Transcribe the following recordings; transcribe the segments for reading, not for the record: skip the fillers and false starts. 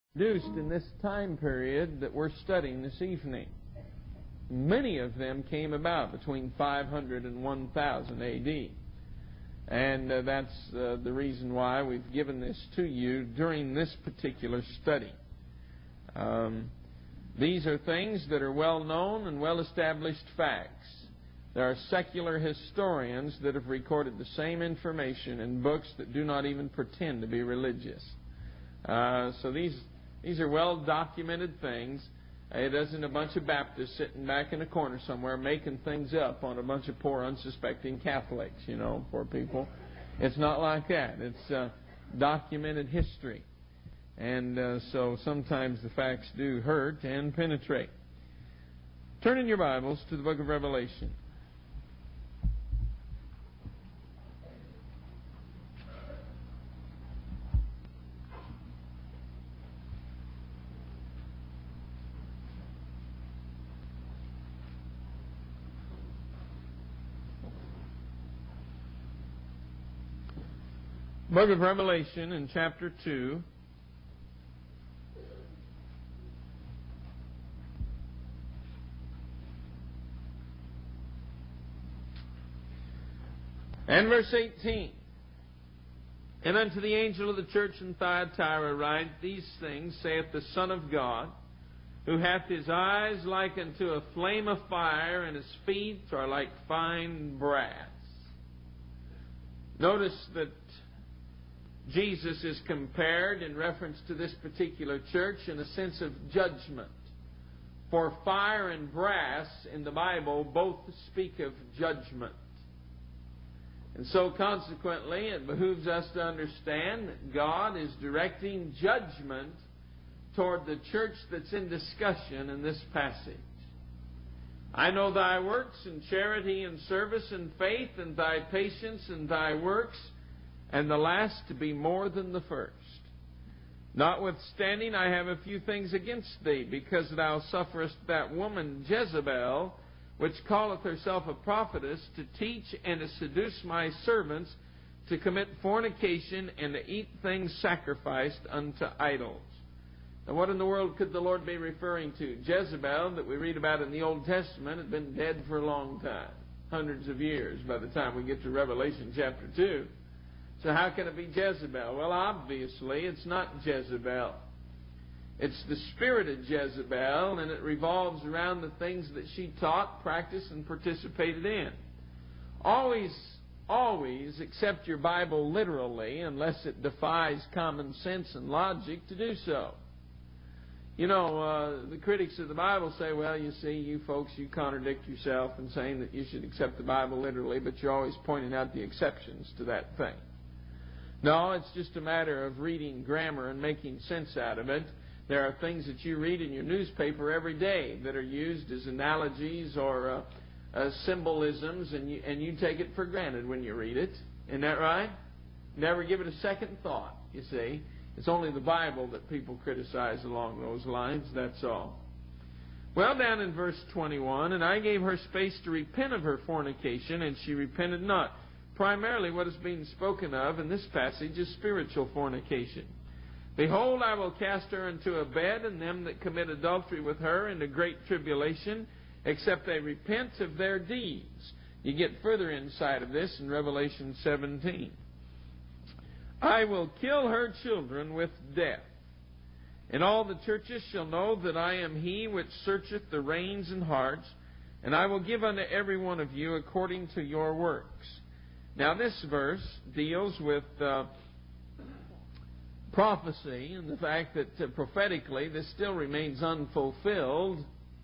Produced in this time period that we're studying this evening. Many of them came about between 500 and 1000 A.D. And that's the reason why we've given this to you during this particular study. These are things that are well known and well established facts. There are secular historians that have recorded the same information in books that do not even pretend to be religious. So these are well-documented things. It isn't a bunch of Baptists sitting back in a corner somewhere making things up on a bunch of poor, unsuspecting Catholics, poor people. It's not like that. It's documented history. And so sometimes the facts do hurt and penetrate. Turn in your Bibles to the book of Revelation. Book of Revelation in chapter 2. And verse 18. And unto the angel of the church in Thyatira write, These things saith the Son of God, who hath his eyes like unto a flame of fire, and his feet are like fine brass. Notice that Jesus is compared in reference to this particular church in a sense of judgment. For fire and brass in the Bible both speak of judgment. And so consequently it behooves us to understand that God is directing judgment toward the church that's in discussion in this passage. I know thy works and charity and service and faith and thy patience and thy works, and the last to be more than the first. Notwithstanding, I have a few things against thee, because thou sufferest that woman Jezebel, which calleth herself a prophetess, to teach and to seduce my servants to commit fornication and to eat things sacrificed unto idols. Now, what in the world could the Lord be referring to? Jezebel, that we read about in the Old Testament, had been dead for a long time, hundreds of years by the time we get to Revelation chapter 2. So how can it be Jezebel? Well, obviously, it's not Jezebel. It's the spirit of Jezebel, and it revolves around the things that she taught, practiced, and participated in. Always accept your Bible literally unless it defies common sense and logic to do so. The critics of the Bible say, well, you see, you folks, you contradict yourself in saying that you should accept the Bible literally, but you're always pointing out the exceptions to that thing. No, it's just a matter of reading grammar and making sense out of it. There are things that you read in your newspaper every day that are used as analogies or symbolisms, and you take it for granted when you read it. Isn't that right? Never give it a second thought, you see. It's only the Bible that people criticize along those lines, that's all. Well, down in verse 21, and I gave her space to repent of her fornication, and she repented not. Primarily what is being spoken of in this passage is spiritual fornication. Behold, I will cast her into a bed, and them that commit adultery with her into great tribulation, except they repent of their deeds. You get further insight of this in Revelation 17. I will kill her children with death, and all the churches shall know that I am he which searcheth the reins and hearts, and I will give unto every one of you according to your works. Now this verse deals with prophecy and the fact that prophetically this still remains unfulfilled.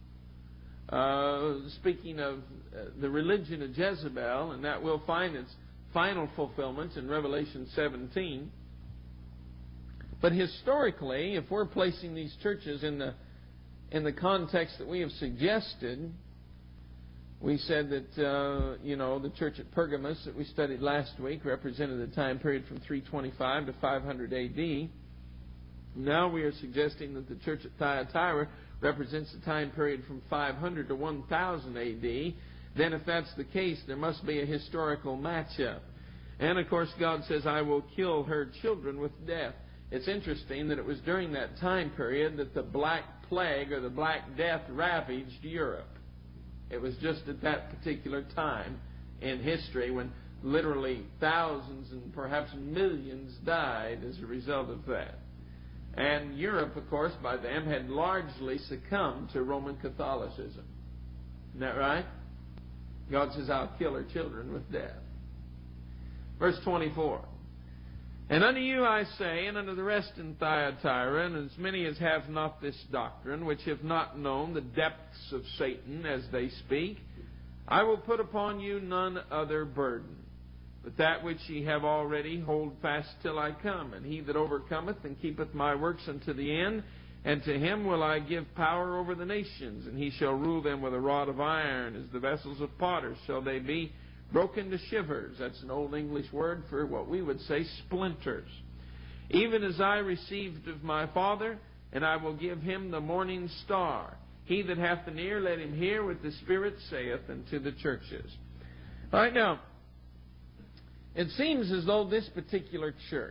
Speaking of the religion of Jezebel, and that will find its final fulfillment in Revelation 17. But historically, if we're placing these churches in the context that we have suggested, we said that, the church at Pergamos that we studied last week represented a time period from 325 to 500 A.D. Now we are suggesting that the church at Thyatira represents a time period from 500 to 1000 A.D. Then if that's the case, there must be a historical matchup. And, of course, God says, I will kill her children with death. it's interesting that it was during that time period that the Black Plague or the Black Death ravaged Europe. It was just at that particular time in history when literally thousands and perhaps millions died as a result of that. And Europe, of course, by then had largely succumbed to Roman Catholicism. Isn't that right? God says, I'll kill her children with death. Verse 24. And unto you I say, and unto the rest in Thyatira, and as many as have not this doctrine, which have not known the depths of Satan as they speak, I will put upon you none other burden. But that which ye have already, hold fast till I come. And he that overcometh and keepeth my works unto the end, and to him will I give power over the nations. And he shall rule them with a rod of iron, as the vessels of potters shall they be broken to shivers. That's an old English word for what we would say splinters. Even as I received of my Father, and I will give him the morning star. He that hath an ear, let him hear what the Spirit saith unto the churches. All right, now, it seems as though this particular church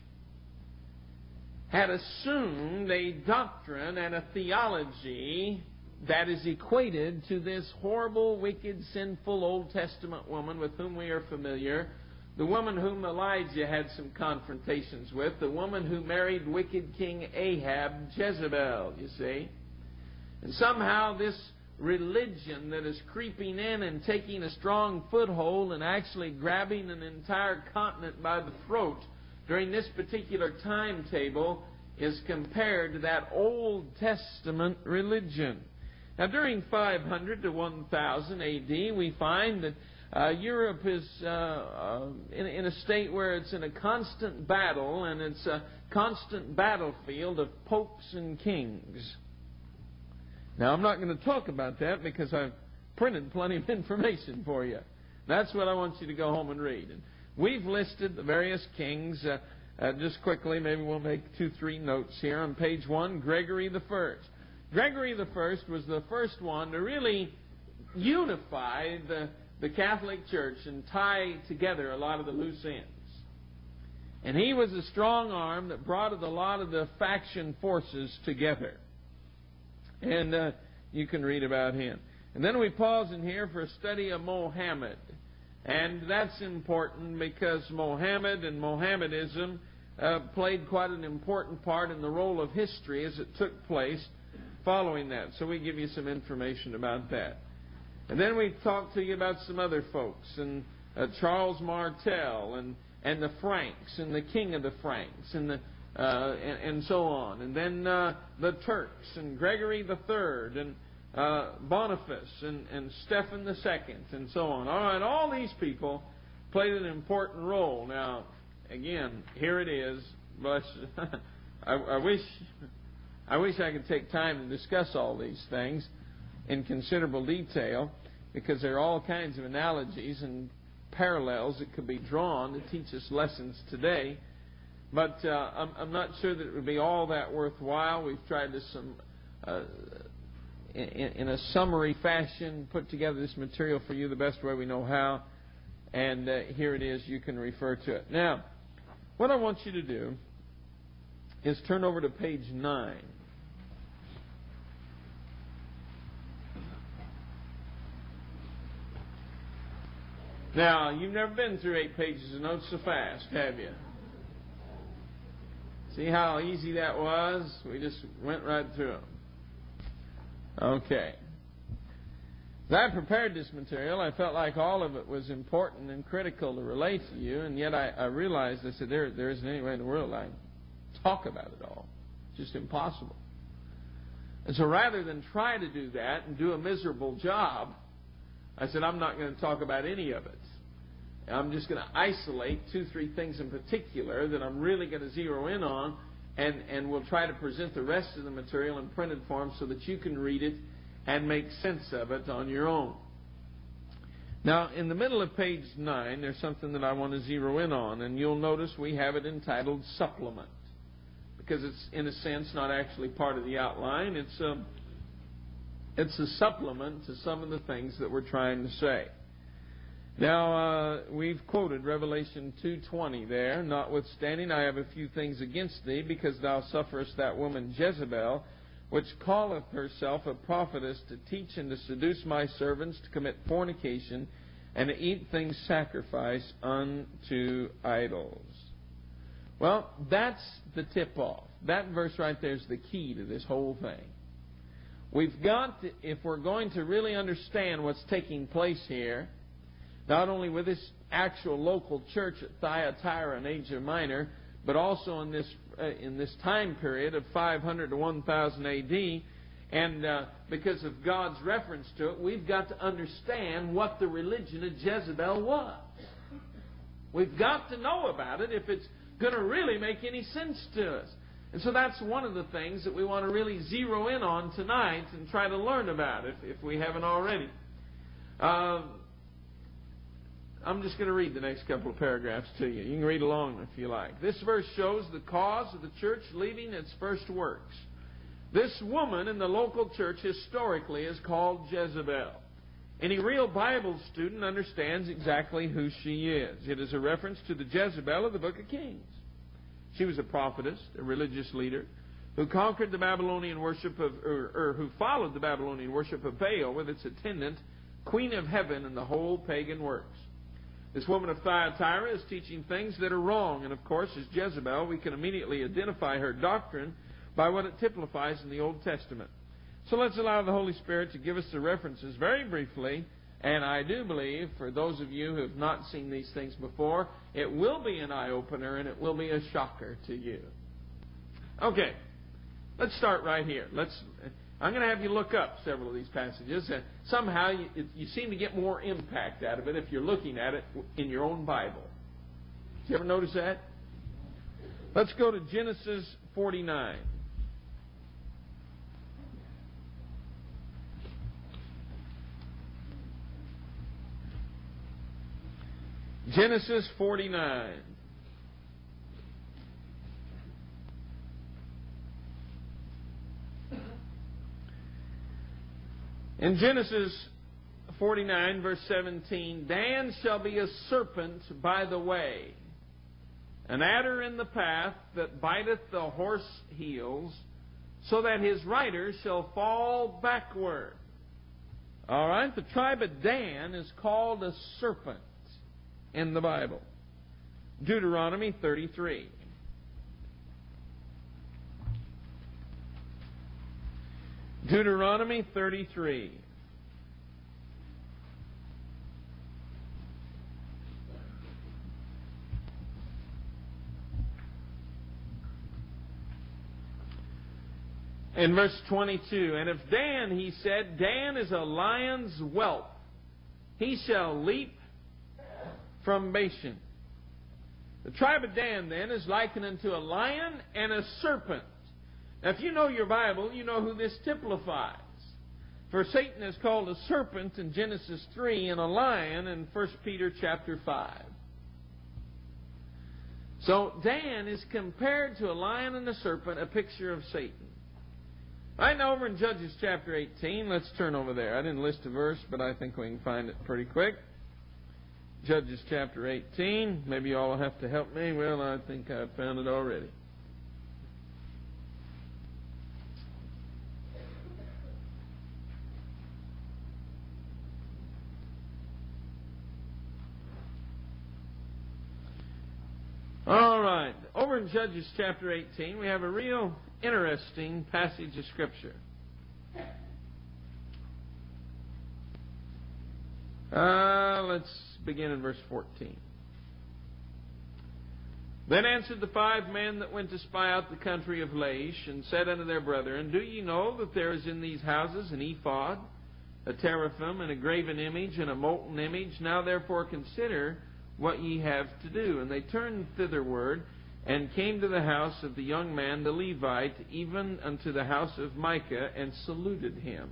had assumed a doctrine and a theology that is equated to this horrible, wicked, sinful Old Testament woman with whom we are familiar, the woman whom Elijah had some confrontations with, the woman who married wicked King Ahab, Jezebel, you see. And somehow this religion that is creeping in and taking a strong foothold and actually grabbing an entire continent by the throat during this particular timetable is compared to that Old Testament religion. Now, during 500 to 1000 A.D., we find that Europe is in a state where it's in a constant battle, and it's a constant battlefield of popes and kings. Now, I'm not going to talk about that because I've printed plenty of information for you. That's what I want you to go home and read. And we've listed the various kings. Just quickly, maybe we'll make 2-3 notes here. On page 1, Gregory the First. Gregory the First was the first one to really unify the Catholic Church and tie together a lot of the loose ends. And he was a strong arm that brought a lot of the faction forces together. And you can read about him. And then we pause in here for a study of Mohammed. And that's important because Mohammed and Mohammedism played quite an important part in the role of history as it took place following that. So we give you some information about that. And then we talk to you about some other folks, and Charles Martel, and the Franks, and the king of the Franks, and so on. And then the Turks, and Gregory III, and Boniface, and Stephen II, and so on. All right, all these people played an important role. Now, again, here it is. But I wish I could take time to discuss all these things in considerable detail, because there are all kinds of analogies and parallels that could be drawn to teach us lessons today. But I'm not sure that it would be all that worthwhile. We've tried this in a summary fashion, put together this material for you the best way we know how. And here it is. You can refer to it. Now, what I want you to do is turn over to page 9. Now, you've never been through 8 pages of notes so fast, have you? See how easy that was? We just went right through them. Okay. As I prepared this material, I felt like all of it was important and critical to relate to you, and yet I realized, I said, there isn't any way in the world I can talk about it all. It's just impossible. And so rather than try to do that and do a miserable job, I said, I'm not going to talk about any of it. I'm just going to isolate 2-3 things in particular that I'm really going to zero in on, and we'll try to present the rest of the material in printed form so that you can read it and make sense of it on your own. Now, in the middle of page 9, there's something that I want to zero in on, and you'll notice we have it entitled Supplement, because it's, in a sense, not actually part of the outline. It's a supplement to some of the things that we're trying to say. Now, we've quoted Revelation 2:20 there. Notwithstanding, I have a few things against thee, because thou sufferest that woman Jezebel, which calleth herself a prophetess, to teach and to seduce my servants to commit fornication and to eat things sacrificed unto idols. Well, that's the tip-off. That verse right there is the key to this whole thing. We've got to, if we're going to really understand what's taking place here, not only with this actual local church at Thyatira in Asia Minor, but also in this time period of 500 to 1000 A.D., and because of God's reference to it, we've got to understand what the religion of Jezebel was. We've got to know about it if it's going to really make any sense to us. And so that's one of the things that we want to really zero in on tonight and try to learn about if we haven't already. I'm just going to read the next couple of paragraphs to you. You can read along if you like. This verse shows the cause of the church leaving its first works. This woman in the local church historically is called Jezebel. Any real Bible student understands exactly who she is. It is a reference to the Jezebel of the Book of Kings. She was a prophetess, a religious leader, who conquered the Babylonian worship of, or who followed the Babylonian worship of Baal with its attendant, Queen of Heaven, and the whole pagan works. This woman of Thyatira is teaching things that are wrong, and of course, as Jezebel, we can immediately identify her doctrine by what it typifies in the Old Testament. So let's allow the Holy Spirit to give us the references very briefly, and I do believe, for those of you who have not seen these things before, it will be an eye-opener and it will be a shocker to you. Okay, let's start right here. I'm going to have you look up several of these passages, and somehow you seem to get more impact out of it if you're looking at it in your own Bible. Did you ever notice that? Let's go to Genesis 49. Genesis 49. In Genesis 49, verse 17, Dan shall be a serpent by the way, an adder in the path that biteth the horse heels, so that his rider shall fall backward. All right, the tribe of Dan is called a serpent in the Bible. Deuteronomy 33. Deuteronomy 33. In verse 22, and if Dan, he said, Dan is a lion's whelp. He shall leap from Bashan. The tribe of Dan, then, is likened unto a lion and a serpent. Now, if you know your Bible, you know who this typifies. For Satan is called a serpent in Genesis 3 and a lion in 1 Peter chapter 5. So Dan is compared to a lion and a serpent, a picture of Satan. Right now over in Judges chapter 18, let's turn over there. I didn't list a verse, but I think we can find it pretty quick. Judges chapter 18. Maybe you all will have to help me. Well, I think I've found it already. All right. Over in Judges chapter 18, we have a real interesting passage of Scripture. Let's begin in verse 14. Then answered the 5 men that went to spy out the country of Laish, and said unto their brethren, Do ye know that there is in these houses an ephod, a teraphim, and a graven image, and a molten image? Now therefore consider what ye have to do. And they turned thitherward, and came to the house of the young man the Levite, even unto the house of Micah, and saluted him.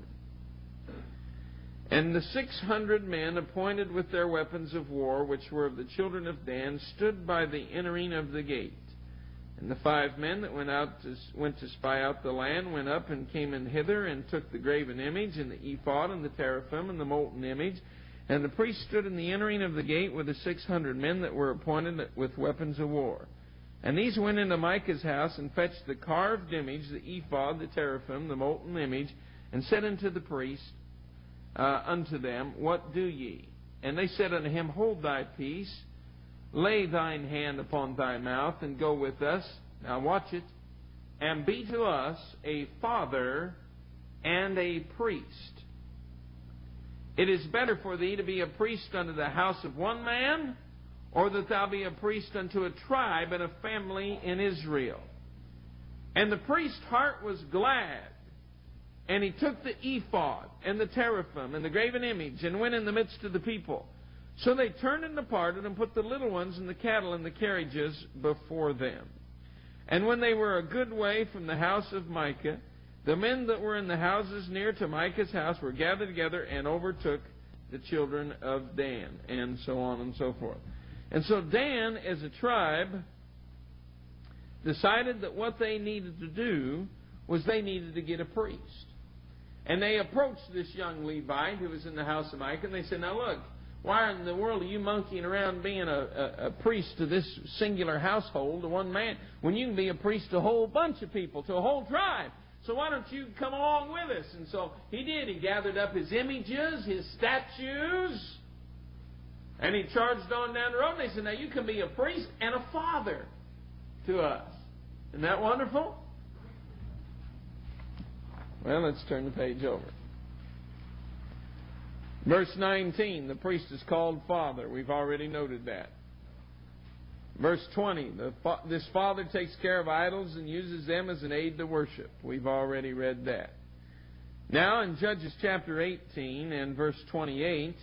And the 600 men appointed with their weapons of war, which were of the children of Dan, stood by the entering of the gate. And the 5 men that went to spy out the land went up and came in hither, and took the graven image, and the ephod, and the teraphim, and the molten image, And the priest stood in the entering of the gate with the 600 men that were appointed with weapons of war. And these went into Micah's house and fetched the carved image, the ephod, the teraphim, the molten image, and said unto the priest, unto them, What do ye? And they said unto him, Hold thy peace, lay thine hand upon thy mouth, and go with us. Now watch it. And be to us a father and a priest. It is better for thee to be a priest unto the house of one man, or that thou be a priest unto a tribe and a family in Israel. And the priest's heart was glad. And he took the ephod and the teraphim and the graven image and went in the midst of the people. So they turned and departed and put the little ones and the cattle in the carriages before them. And when they were a good way from the house of Micah, the men that were in the houses near to Micah's house were gathered together and overtook the children of Dan, and so on and so forth. And so Dan, as a tribe, decided that what they needed to do was they needed to get a priest. And they approached this young Levite who was in the house of Micah, and they said, Now look, why in the world are you monkeying around being a priest to this singular household, to one man, when you can be a priest to a whole bunch of people, to a whole tribe? So why don't you come along with us? And so he did. He gathered up his images, his statues, and he charged on down the road. And they said, Now you can be a priest and a father to us. Isn't that wonderful? Well, let's turn the page over. Verse 19, the priest is called father. We've already noted that. Verse 20, this father takes care of idols and uses them as an aid to worship. We've already read that. Now in Judges chapter 18 and verse 28,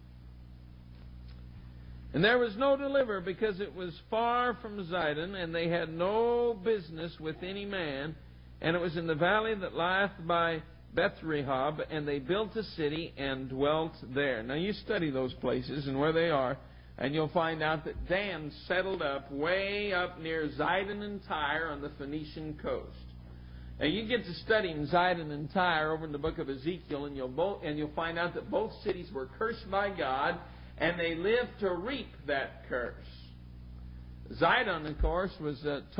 And there was no deliverer, because it was far from Zidon, and they had no business with any man, and it was in the valley that lieth by Beth-rehob, and they built a city and dwelt there. Now you study those places and where they are, and you'll find out that Dan settled up way up near Zidon and Tyre on the Phoenician coast. Now you get to studying Zidon and Tyre over in the book of Ezekiel, and you'll find out that both cities were cursed by God, and they lived to reap that curse. Zidon, of course, was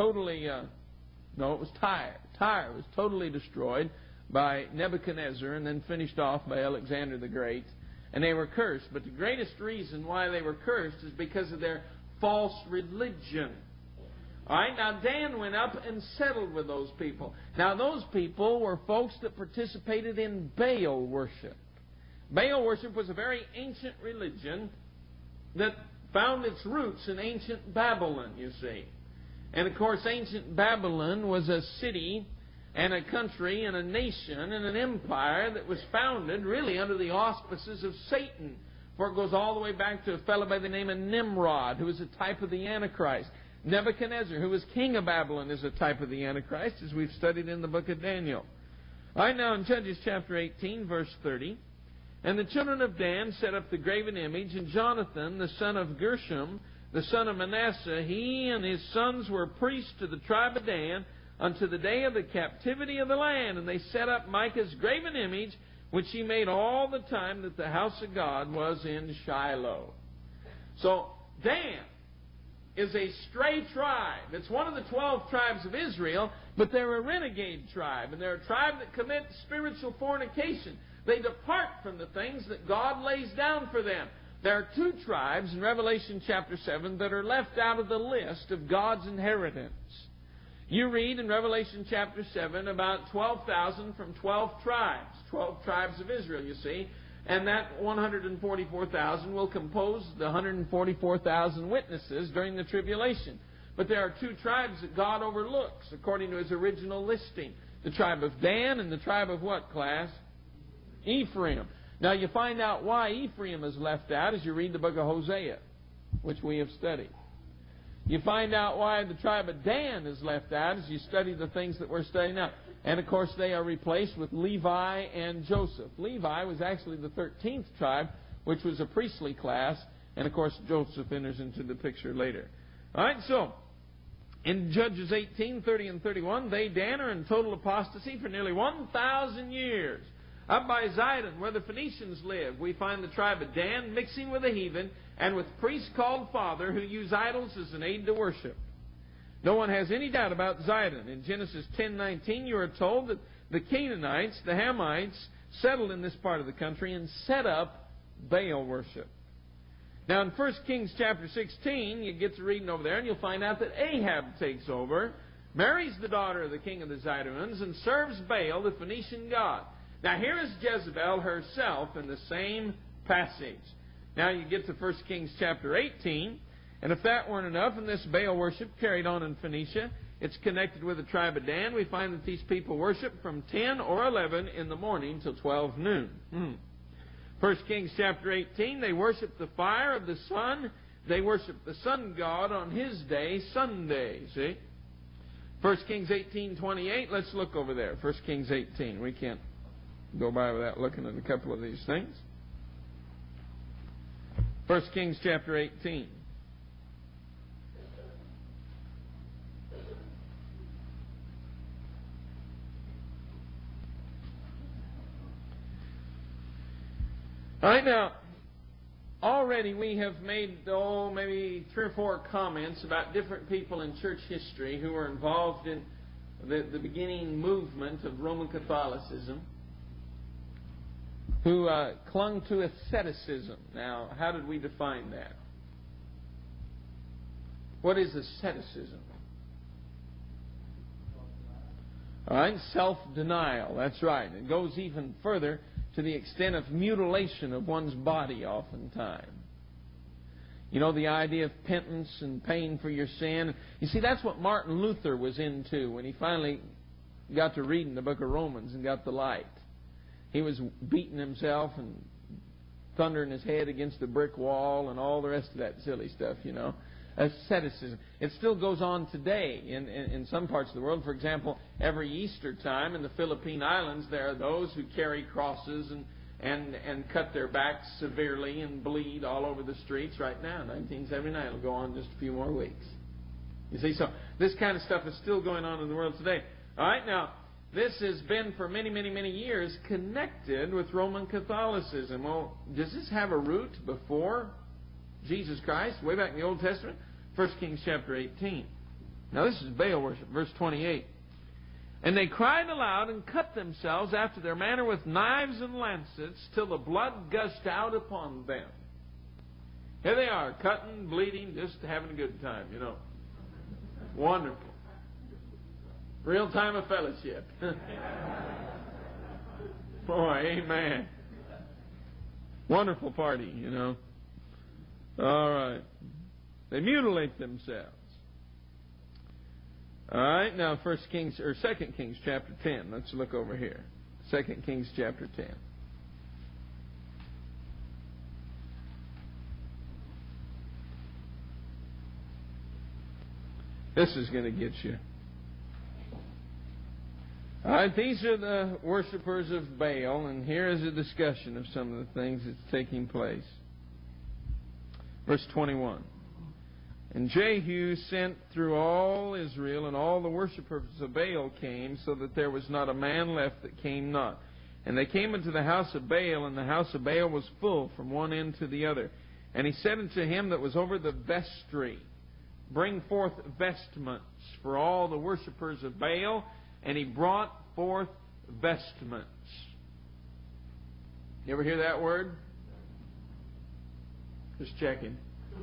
it was Tyre. Tyre was totally destroyed by Nebuchadnezzar and then finished off by Alexander the Great. And they were cursed. But the greatest reason why they were cursed is because of their false religion. All right, now Dan went up and settled with those people. Now those people were folks that participated in Baal worship. Baal worship was a very ancient religion that found its roots in ancient Babylon, you see. And of course, ancient Babylon was a city and a country and a nation and an empire that was founded really under the auspices of Satan. For it goes all the way back to a fellow by the name of Nimrod, who was a type of the Antichrist. Nebuchadnezzar, who was king of Babylon, is a type of the Antichrist, as we've studied in the book of Daniel. All right, now in Judges chapter 18, verse 30, And the children of Dan set up the graven image, and Jonathan, the son of Gershom, the son of Manasseh, he and his sons were priests to the tribe of Dan, unto the day of the captivity of the land. And they set up Micah's graven image, which he made all the time that the house of God was in Shiloh. So, Dan is a stray tribe. It's one of the 12 tribes of Israel, but they're a renegade tribe. And they're a tribe that commit spiritual fornication. They depart from the things that God lays down for them. There are 2 tribes in Revelation chapter 7 that are left out of the list of God's inheritance. You read in Revelation chapter 7 about 12,000 from 12 tribes. 12 tribes of Israel, you see. And that 144,000 will compose the 144,000 witnesses during the tribulation. But there are 2 tribes that God overlooks according to His original listing. The tribe of Dan and the tribe of what, class? Ephraim. Now you find out why Ephraim is left out as you read the book of Hosea, which we have studied. You find out why the tribe of Dan is left out as you study the things that we're studying now. And, of course, they are replaced with Levi and Joseph. Levi was actually the 13th tribe, which was a priestly class. And, of course, Joseph enters into the picture later. All right, so in Judges 18, 30, and 31, Dan are in total apostasy for nearly 1,000 years. Up by Zidon, where the Phoenicians live, we find the tribe of Dan mixing with the heathen and with priests called Father who use idols as an aid to worship. No one has any doubt about Zidon. In Genesis 10:19, you are told that the Canaanites, the Hamites, settled in this part of the country and set up Baal worship. Now in 1 Kings chapter 16, you get to reading over there and you'll find out that Ahab takes over, marries the daughter of the king of the Zidonians, and serves Baal, the Phoenician god. Now here is Jezebel herself in the same passage. Now you get to 1 Kings chapter 18, and if that weren't enough, and this Baal worship carried on in Phoenicia, it's connected with the tribe of Dan. We find that these people worship from 10 or 11 in the morning till 12 noon. 1 Kings chapter 18, they worship the fire of the sun. They worship the sun god on his day, Sunday. See? 1 Kings 18:28, let's look over there. 1 Kings 18. We can't go by without looking at a couple of these things. 1 Kings chapter 18. All right, now, already we have made, maybe 3 or 4 comments about different people in church history who were involved in the beginning movement of Roman Catholicism, who clung to asceticism. Now, how did we define that? What is asceticism? All right, self-denial. That's right. It goes even further to the extent of mutilation of one's body oftentimes. You know, the idea of penance and paying for your sin. You see, that's what Martin Luther was into when he finally got to reading the book of Romans and got the light. He was beating himself and thundering his head against the brick wall and all the rest of that silly stuff, you know. Asceticism. It still goes on today in some parts of the world. For example, every Easter time in the Philippine Islands, there are those who carry crosses and cut their backs severely and bleed all over the streets right now. 1979 will go on just a few more weeks. You see, so this kind of stuff is still going on in the world today. All right, now, this has been for many, many, many years connected with Roman Catholicism. Well, does this have a root before Jesus Christ, way back in the Old Testament? 1 Kings chapter 18. Now this is Baal worship, verse 28. And they cried aloud and cut themselves after their manner with knives and lancets till the blood gushed out upon them. Here they are, cutting, bleeding, just having a good time, you know. Wonderful. Real time of fellowship. Boy, amen. Wonderful party, you know. All right. They mutilate themselves. All right, now 2 Kings chapter 10. Let's look over here. 2 Kings chapter 10. This is going to get you. All right, these are the worshipers of Baal, and here is a discussion of some of the things that's taking place. Verse 21. And Jehu sent through all Israel, and all the worshippers of Baal came, so that there was not a man left that came not. And they came into the house of Baal, and the house of Baal was full from one end to the other. And he said unto him that was over the vestry, Bring forth vestments for all the worshippers of Baal. And he brought forth vestments. You ever hear that word? Just checking.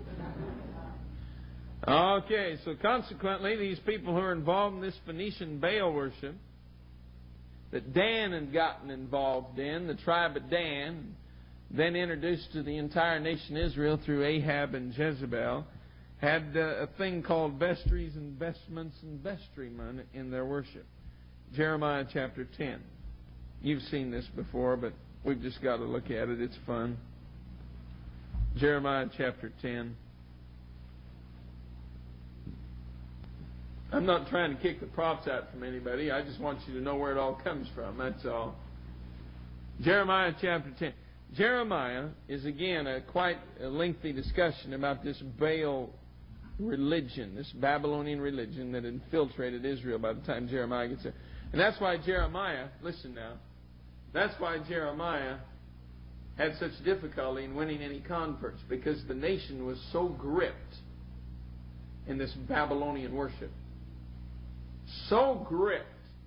Okay, so consequently, these people who are involved in this Phoenician Baal worship that Dan had gotten involved in, the tribe of Dan, then introduced to the entire nation Israel through Ahab and Jezebel, had a thing called vestries and vestments and vestrymen in their worship. Jeremiah chapter 10. You've seen this before, but we've just got to look at it. It's fun. Jeremiah chapter 10. I'm not trying to kick the props out from anybody. I just want you to know where it all comes from. That's all. Jeremiah chapter 10. Jeremiah is again quite a lengthy discussion about this Baal religion, this Babylonian religion that infiltrated Israel by the time Jeremiah gets there. And that's why Jeremiah, listen now, That's why Jeremiah had such difficulty in winning any converts, because the nation was so gripped in this Babylonian worship. So gripped.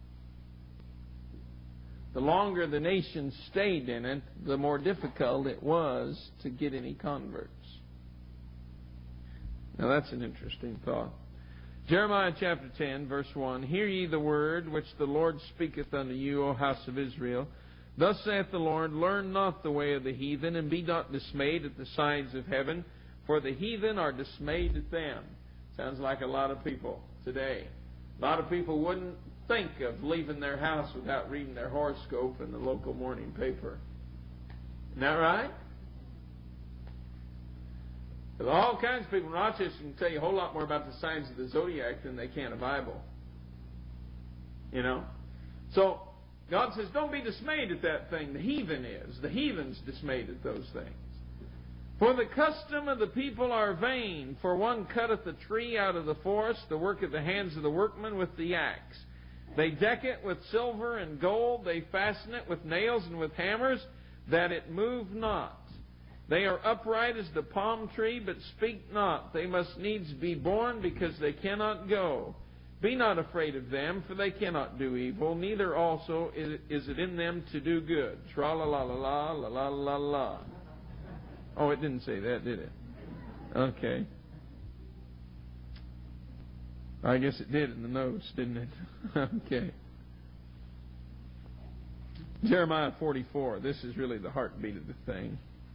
The longer the nation stayed in it, the more difficult it was to get any converts. Now that's an interesting thought. Jeremiah chapter 10, verse 1. Hear ye the word which the Lord speaketh unto you, O house of Israel. Thus saith the Lord, learn not the way of the heathen, and be not dismayed at the signs of heaven, for the heathen are dismayed at them. Sounds like a lot of people today. A lot of people wouldn't think of leaving their house without reading their horoscope in the local morning paper. Isn't that right? There's all kinds of people in Rochester can tell you a whole lot more about the signs of the zodiac than they can a Bible. You know? So, God says, don't be dismayed at that thing. The heathen is. The heathen's dismayed at those things. For the custom of the people are vain. For one cutteth a tree out of the forest, the work of the hands of the workman with the axe. They deck it with silver and gold. They fasten it with nails and with hammers, that it move not. They are upright as the palm tree, but speak not. They must needs be born, because they cannot go. Be not afraid of them, for they cannot do evil, neither also is it in them to do good. Tra-la-la-la-la, la-la-la-la. Oh, it didn't say that, did it? Okay. I guess it did in the notes, didn't it? Okay. Jeremiah 44. This is really the heartbeat of the thing.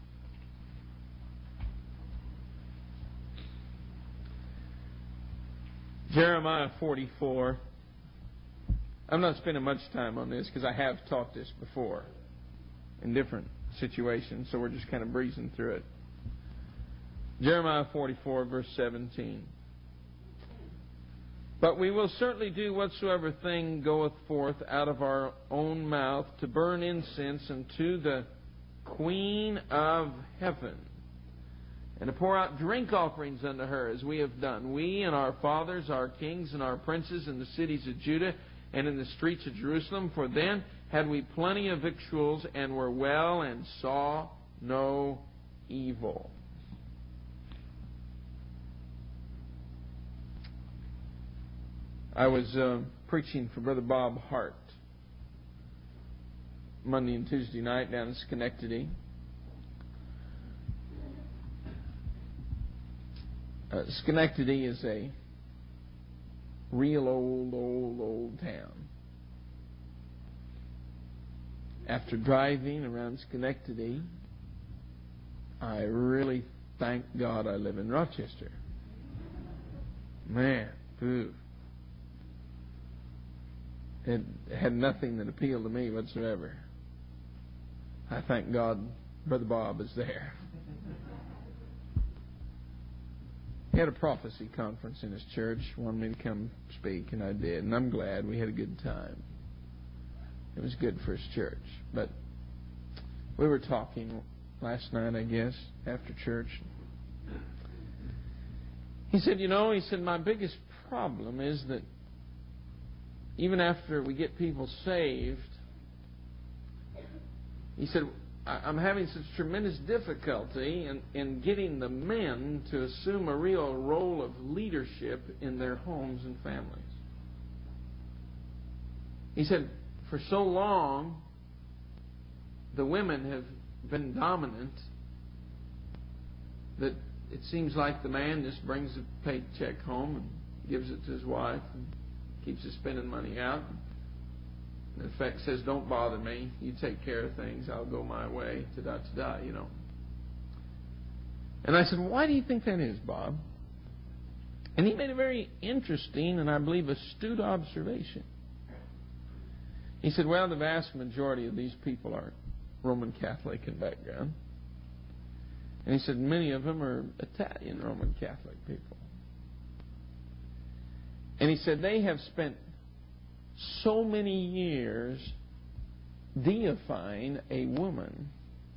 Jeremiah 44. I'm not spending much time on this because I have taught this before in different situations, so we're just kind of breezing through it. Jeremiah 44, verse 17. But we will certainly do whatsoever thing goeth forth out of our own mouth, to burn incense unto the Queen of heaven, and to pour out drink offerings unto her, as we have done, we and our fathers, our kings and our princes, in the cities of Judah and in the streets of Jerusalem. For then had we plenty of victuals, and were well, and saw no evil. I was preaching for Brother Bob Hart Monday and Tuesday night down in Schenectady. Schenectady is a real old town. After driving around Schenectady, I really thank God I live in Rochester. Man, phew. It had nothing that appealed to me whatsoever. I thank God Brother Bob is there. He had a prophecy conference in his church, wanted me to come speak, and I did, and I'm glad. We had a good time. It was good for his church. But we were talking last night, I guess, after church. He said, my biggest problem is that even after we get people saved, he said, I'm having such tremendous difficulty in getting the men to assume a real role of leadership in their homes and families. He said, for so long, the women have been dominant that it seems like the man just brings a paycheck home and gives it to his wife and keeps his spending money out. In effect, says, don't bother me. You take care of things. I'll go my way. Ta-da. And I said, why do you think that is, Bob? And he made a very interesting and I believe astute observation. He said, well, the vast majority of these people are Roman Catholic in background. And he said, many of them are Italian Roman Catholic people. And he said, they have spent so many years deifying a woman.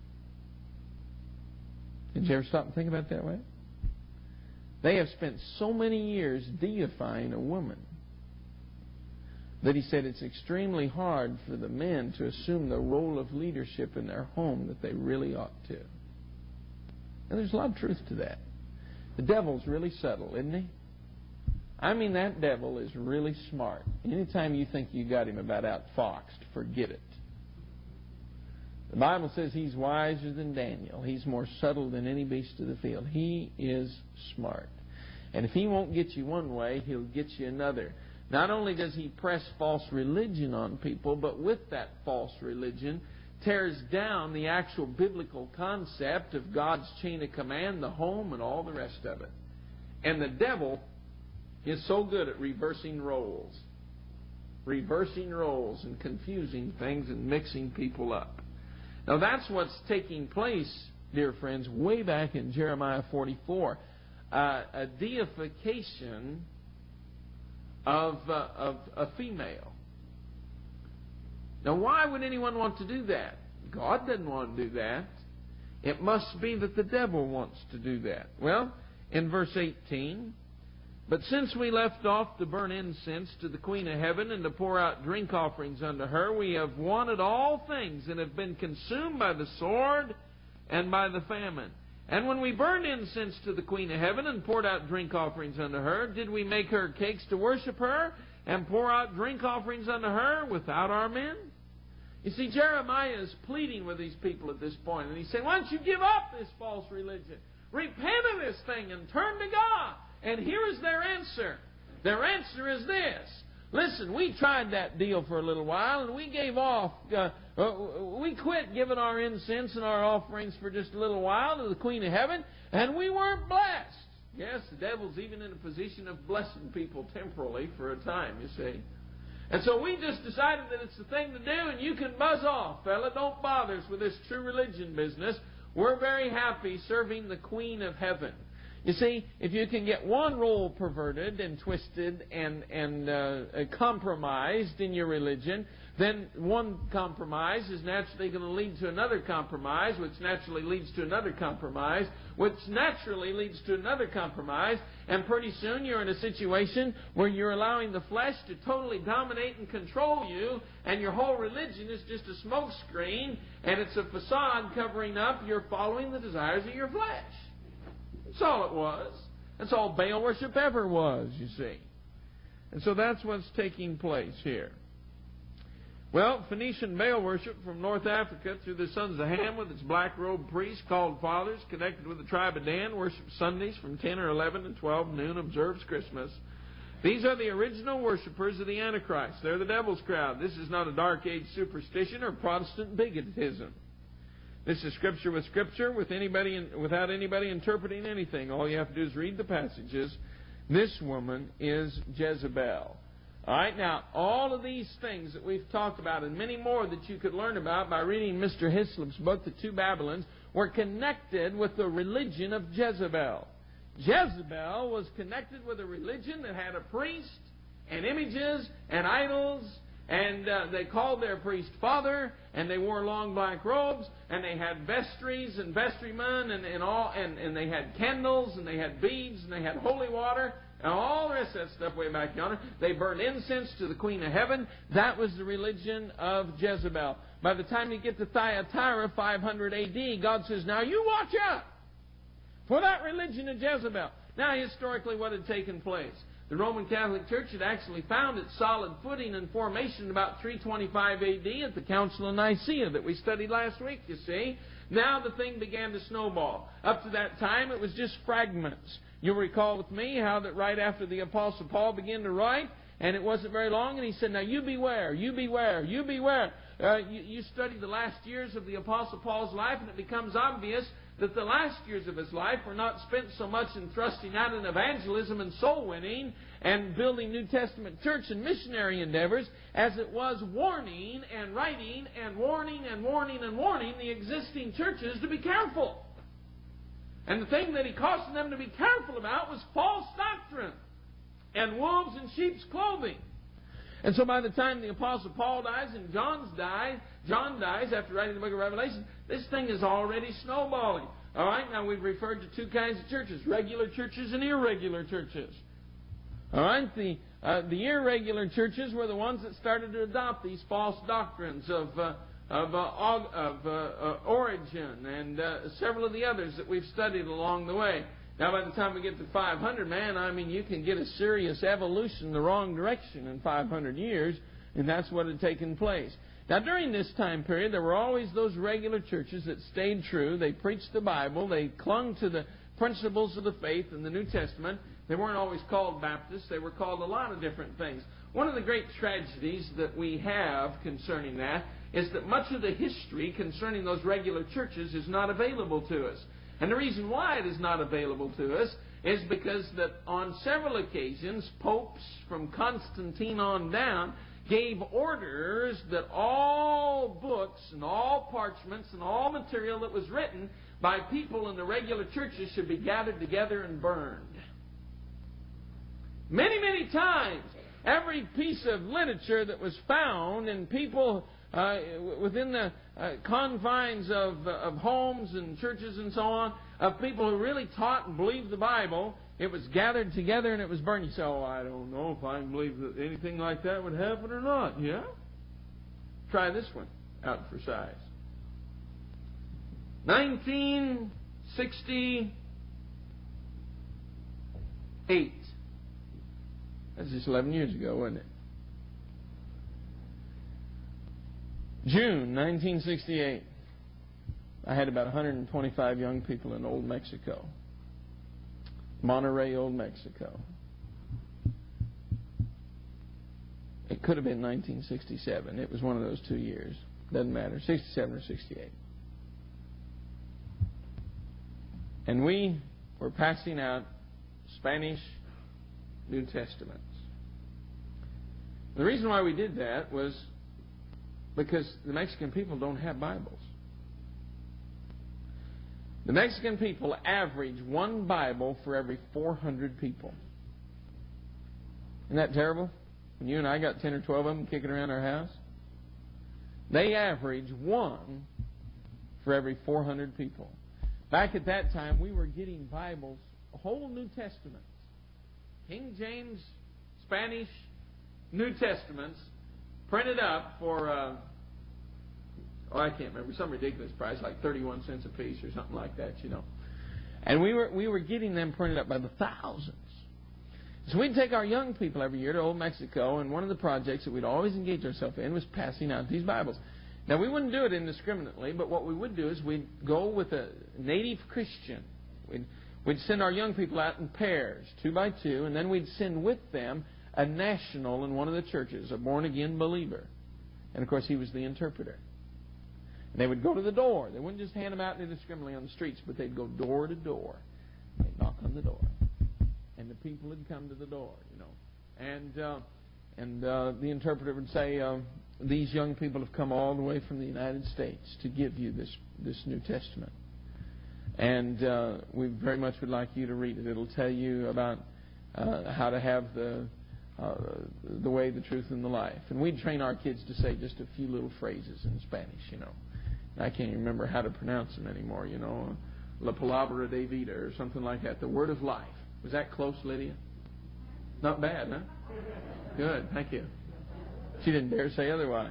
Did you ever stop and think about it that way? They have spent so many years deifying a woman that he said it's extremely hard for the men to assume the role of leadership in their home that they really ought to. And there's a lot of truth to that. The devil's really subtle, isn't he? I mean, that devil is really smart. Anytime you think you got him about outfoxed, forget it. The Bible says he's wiser than Daniel. He's more subtle than any beast of the field. He is smart. And if he won't get you one way, he'll get you another. Not only does he press false religion on people, but with that false religion, tears down the actual biblical concept of God's chain of command, the home, and all the rest of it. And the devil is so good at reversing roles and confusing things and mixing people up. Now that's what's taking place, dear friends, way back in Jeremiah 44. A deification of a female. Now why would anyone want to do that? God doesn't want to do that. It must be that the devil wants to do that. Well, in verse 18, but since we left off to burn incense to the Queen of Heaven and to pour out drink offerings unto her, we have wanted all things and have been consumed by the sword and by the famine. And when we burned incense to the Queen of Heaven and poured out drink offerings unto her, did we make her cakes to worship her and pour out drink offerings unto her without our men? You see, Jeremiah is pleading with these people at this point, and he's saying, why don't you give up this false religion? Repent of this thing and turn to God. And here is their answer. Their answer is this. Listen, we tried that deal for a little while, and we gave off. We quit giving our incense and our offerings for just a little while to the Queen of Heaven, and we weren't blessed. Yes, the devil's even in a position of blessing people temporarily for a time, you see. And so we just decided that it's the thing to do, and you can buzz off, fella. Don't bother us with this true religion business. We're very happy serving the Queen of Heaven. You see, if you can get one role perverted and twisted and compromised in your religion, then one compromise is naturally going to lead to another compromise, which naturally leads to another compromise, which naturally leads to another compromise, and pretty soon you're in a situation where you're allowing the flesh to totally dominate and control you, and your whole religion is just a smoke screen, and it's a facade covering up your following the desires of your flesh. That's all it was. That's all Baal worship ever was, you see. And so that's what's taking place here. Well, Phoenician Baal worship from North Africa through the sons of Ham with its black-robed priests called fathers, connected with the tribe of Dan, worships Sundays from 10 or 11 and 12 noon, observes Christmas. These are the original worshippers of the Antichrist. They're the devil's crowd. This is not a Dark Age superstition or Protestant bigotism. This is Scripture with Scripture, without anybody interpreting anything. All you have to do is read the passages. This woman is Jezebel. All right, now, all of these things that we've talked about and many more that you could learn about by reading Mr. Hislop's book, The Two Babylons, were connected with the religion of Jezebel. Jezebel was connected with a religion that had a priest and images and idols, and they called their priest father, and they wore long black robes, and they had vestries and vestrymen, and they had candles, and they had beads, and they had holy water, and all the rest of that stuff way back yonder. They burned incense to the Queen of Heaven. That was the religion of Jezebel. By the time you get to Thyatira, 500 A.D., God says, now you watch out for that religion of Jezebel. Now, historically, what had taken place? The Roman Catholic Church had actually found its solid footing and formation in about 325 A.D. at the Council of Nicaea that we studied last week, you see. Now the thing began to snowball. Up to that time, it was just fragments. You'll recall with me how that right after the Apostle Paul began to write, and it wasn't very long, and he said, now you beware, you beware, you beware. You study the last years of the Apostle Paul's life, and it becomes obvious that the last years of his life were not spent so much in thrusting out in evangelism and soul winning and building New Testament church and missionary endeavors as it was warning and writing and warning and warning and warning the existing churches to be careful. And the thing that he cautioned them to be careful about was false doctrine and wolves in sheep's clothing. And so by the time the Apostle Paul dies and John dies after writing the book of Revelation, this thing is already snowballing. All right, now we've referred to two kinds of churches, regular churches and irregular churches. All right, the The irregular churches were the ones that started to adopt these false doctrines of Origen and several of the others that we've studied along the way. Now, by the time we get to 500, you can get a serious evolution in the wrong direction in 500 years, and that's what had taken place. Now, during this time period, there were always those regular churches that stayed true. They preached the Bible. They clung to the principles of the faith in the New Testament. They weren't always called Baptists. They were called a lot of different things. One of the great tragedies that we have concerning that is that much of the history concerning those regular churches is not available to us. And the reason why it is not available to us is because that on several occasions, popes from Constantine on down gave orders that all books and all parchments and all material that was written by people in the regular churches should be gathered together and burned. Many, many times, every piece of literature that was found in people within the confines of homes and churches and so on, of people who really taught and believed the Bible, it was gathered together and it was burned. You say, oh, I don't know if I can believe that anything like that would happen or not. Yeah? Try this one out for size. 1968. That's just 11 years ago, wasn't it? June 1968. I had about 125 young people in Old Mexico. Monterrey, Old Mexico. It could have been 1967. It was one of those 2 years. Doesn't matter. 67 or 68. And we were passing out Spanish New Testaments. The reason why we did that was because the Mexican people don't have Bibles. The Mexican people average one Bible for every 400 people. Isn't that terrible? When you and I got 10 or 12 of them kicking around our house? They average one for every 400 people. Back at that time, we were getting Bibles, whole New Testaments, King James, Spanish, New Testaments, printed up for, I can't remember, some ridiculous price, like 31 cents a piece or something like that, you know. And we were getting them printed up by the thousands. So we'd take our young people every year to Old Mexico, and one of the projects that we'd always engage ourselves in was passing out these Bibles. Now, we wouldn't do it indiscriminately, but what we would do is we'd go with a native Christian. We'd send our young people out in pairs, 2 by 2, and then we'd send with them a national in one of the churches, a born-again believer. And, of course, he was the interpreter. And they would go to the door. They wouldn't just hand them out indiscriminately on the streets, but they'd go door to door. They'd knock on the door. And the people would come to the door, you know. And the interpreter would say, these young people have come all the way from the United States to give you this New Testament. And we very much would like you to read it. It'll tell you about how to have the way, the truth, and the life. And we'd train our kids to say just a few little phrases in Spanish, you know. I can't even remember how to pronounce them anymore, you know. La palabra de vida or something like that. The word of life. Was that close, Lydia? Not bad, huh? Good, thank you. She didn't dare say otherwise.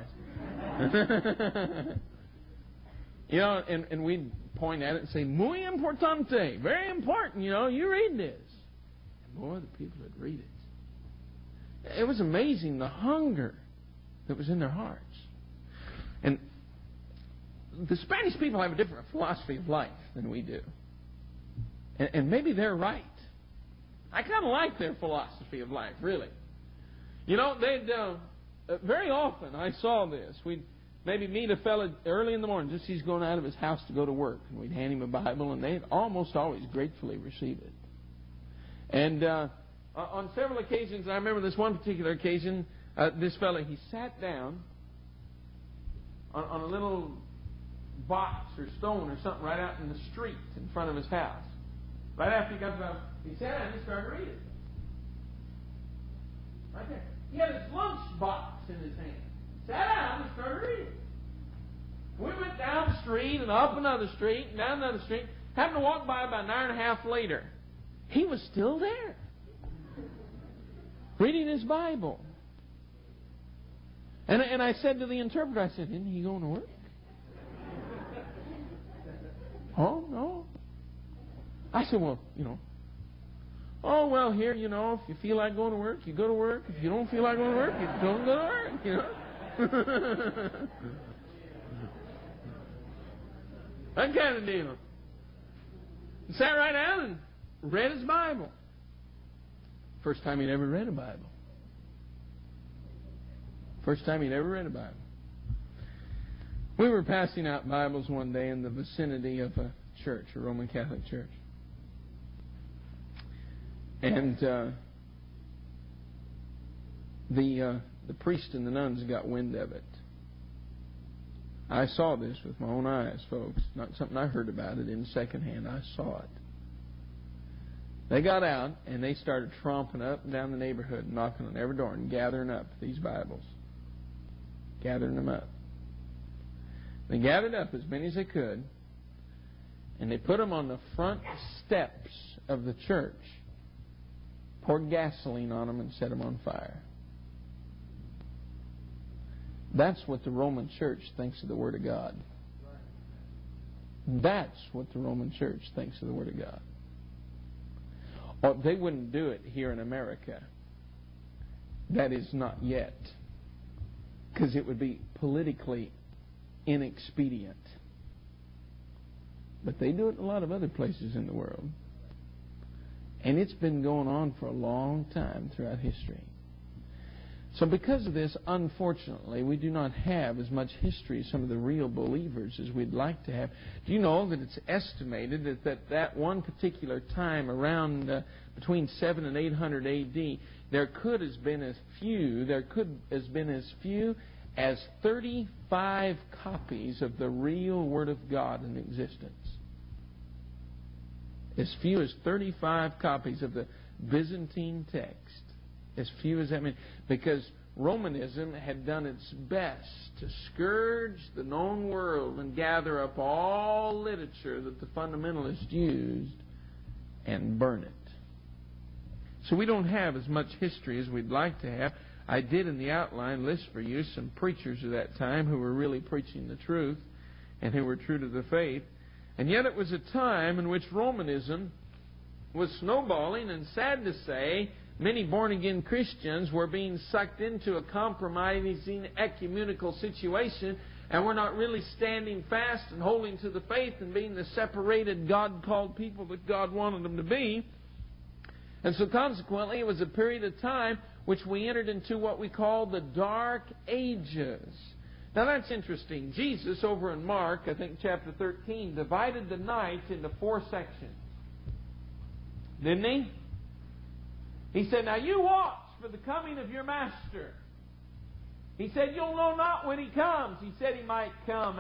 You know, and we'd point at it and say, muy importante, very important, you know, you read this. And boy, the people would read it. It was amazing, the hunger that was in their hearts. And the Spanish people have a different philosophy of life than we do. And maybe they're right. I kind of like their philosophy of life, really. You know, they'd very often I saw this. We'd maybe meet a fellow early in the morning, just he's going out of his house to go to work, and we'd hand him a Bible, and they'd almost always gratefully receive it. And on several occasions, I remember this one particular occasion, this fellow, he sat down on a little box or stone or something right out in the street in front of his house. Right after he got about, he sat down and started reading. Right there. He had his lunch box in his hand. Sat down and started reading. We went down the street and up another street and down another street. Happened to walk by about an hour and a half later. He was still there. Reading his Bible. And I said to the interpreter, I said, isn't he going to work? Oh, no. I said, well, oh, well, here, if you feel like going to work, you go to work. If you don't feel like going to work, you don't go to work, That kind of deal. He sat right down and read his Bible. First time he'd ever read a Bible. First time he'd ever read a Bible. We were passing out Bibles one day in the vicinity of a church, a Roman Catholic church. And the priest and the nuns got wind of it. I saw this with my own eyes, folks. Not something I heard about it in secondhand. I saw it. They got out and they started tromping up and down the neighborhood, knocking on every door and gathering up these Bibles. Gathering them up. They gathered up as many as they could, and they put them on the front steps of the church, poured gasoline on them, and set them on fire. That's what the Roman Church thinks of the Word of God. That's what the Roman Church thinks of the Word of God. Or they wouldn't do it here in America. That is not yet. Because it would be politically inexpedient. But they do it in a lot of other places in the world. And it's been going on for a long time throughout history. So because of this, unfortunately, we do not have as much history as some of the real believers as we'd like to have. Do you know that it's estimated that one particular time around between 7 and 800 A.D., there could have been as few as 35 copies of the real Word of God in existence. As few as 35 copies of the Byzantine text. As few as that many. Because Romanism had done its best to scourge the known world and gather up all literature that the fundamentalists used and burn it. So we don't have as much history as we'd like to have. I did in the outline list for you some preachers of that time who were really preaching the truth and who were true to the faith. And yet it was a time in which Romanism was snowballing, and sad to say, many born-again Christians were being sucked into a compromising ecumenical situation, and were not really standing fast and holding to the faith and being the separated, God-called people that God wanted them to be. And so consequently, it was a period of time which we entered into what we call the Dark Ages. Now that's interesting. Jesus, over in Mark, I think chapter 13, divided the night into 4 sections. Didn't he? He said, now you watch for the coming of your master. He said, you'll know not when he comes. He said he might come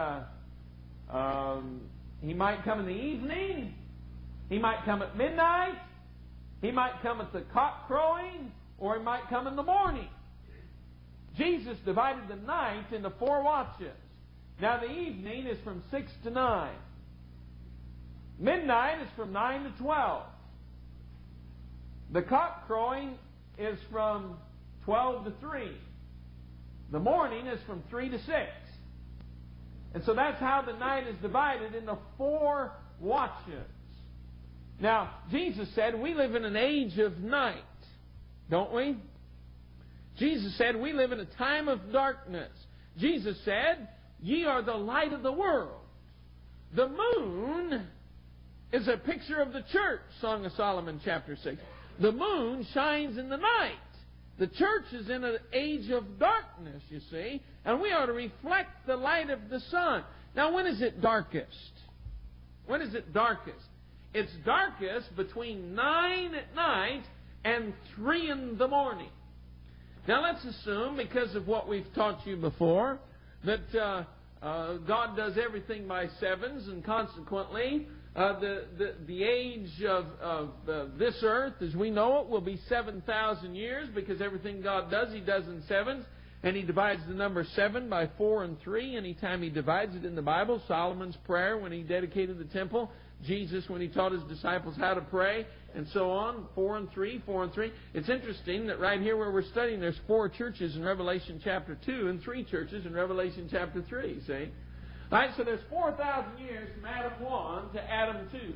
he might come in the evening. He might come at midnight. He might come at the cock crowing. Or he might come in the morning. Jesus divided the night into 4 watches. Now the evening is from 6 to 9. Midnight is from 9 to 12. The cock crowing is from 12 to 3. The morning is from 3 to 6. And so that's how the night is divided into 4 watches. Now, Jesus said we live in an age of night, don't we? Jesus said we live in a time of darkness. Jesus said, ye are the light of the world. The moon is a picture of the church, Song of Solomon chapter 6. The moon shines in the night. The church is in an age of darkness, you see, and we are to reflect the light of the sun. Now, when is it darkest? When is it darkest? It's darkest between 9 at night and 3 in the morning. Now, let's assume, because of what we've taught you before, that God does everything by sevens, and consequently, the age of this earth, as we know it, will be 7,000 years, because everything God does, He does in sevens. And he divides the number 7 by 4 and 3. Anytime he divides it in the Bible, Solomon's prayer when he dedicated the temple, Jesus when he taught his disciples how to pray, and so on, 4 and 3, 4 and 3. It's interesting that right here where we're studying, there's 4 churches in Revelation chapter 2 and 3 churches in Revelation chapter 3, see? All right, so there's 4,000 years from Adam 1 to Adam 2.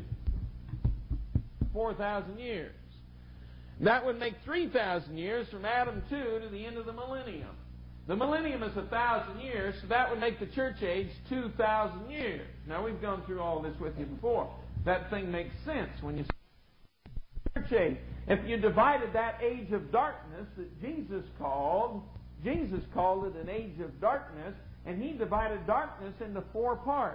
4,000 years. That would make 3,000 years from Adam 2 to the end of the millennium. The millennium is 1,000 years, so that would make the church age 2,000 years. Now, we've gone through all this with you before. That thing makes sense when you say church age. If you divided that age of darkness that Jesus called it an age of darkness, and He divided darkness into 4 parts.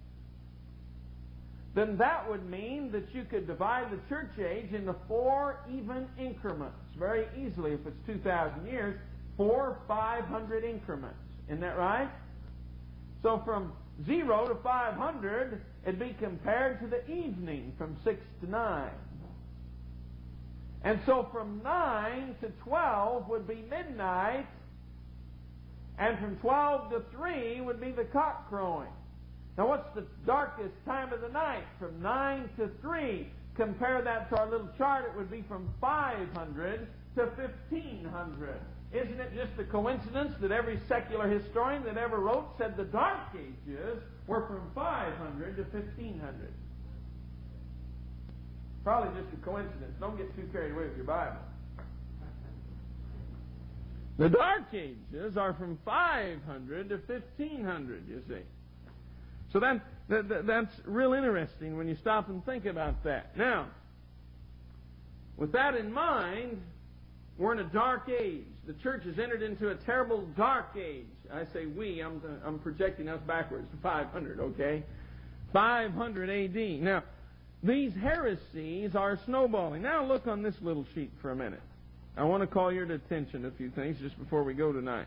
Then that would mean that you could divide the church age into 4 even increments very easily. If it's 2,000 years, 4 500 increments. Isn't that right? So from 0 to 500, it'd be compared to the evening from 6 to 9. And so from 9 to 12 would be midnight, and from 12 to 3 would be the cock crowing. Now what's the darkest time of the night? From 9 to 3. Compare that to our little chart, it would be from 500 to 1500. Isn't it just a coincidence that every secular historian that ever wrote said the Dark Ages were from 500 to 1500? Probably just a coincidence. Don't get too carried away with your Bible. The Dark Ages are from 500 to 1500, you see. So that's real interesting when you stop and think about that. Now, with that in mind, we're in a dark age. The church has entered into a terrible dark age. I say we, I'm projecting us backwards to 500, okay? 500 A.D. Now, these heresies are snowballing. Now look on this little sheet for a minute. I want to call your attention to a few things just before we go tonight.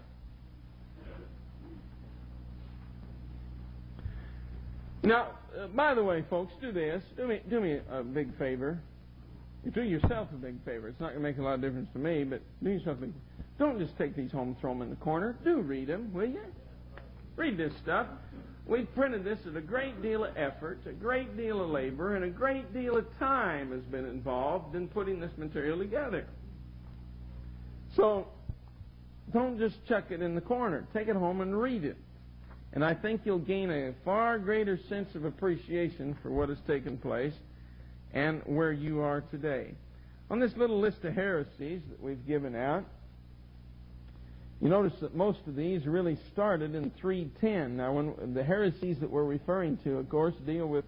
Now, by the way, folks, do this. Do me a big favor. Do yourself a big favor. It's not going to make a lot of difference to me, but do yourself a big favor. Don't just take these home and throw them in the corner. Do read them, will you? Read this stuff. We've printed this at a great deal of effort, a great deal of labor, and a great deal of time has been involved in putting this material together. So, don't just chuck it in the corner. Take it home and read it. And I think you'll gain a far greater sense of appreciation for what has taken place and where you are today. On this little list of heresies that we've given out, you notice that most of these really started in 310. Now, when the heresies that we're referring to, of course, deal with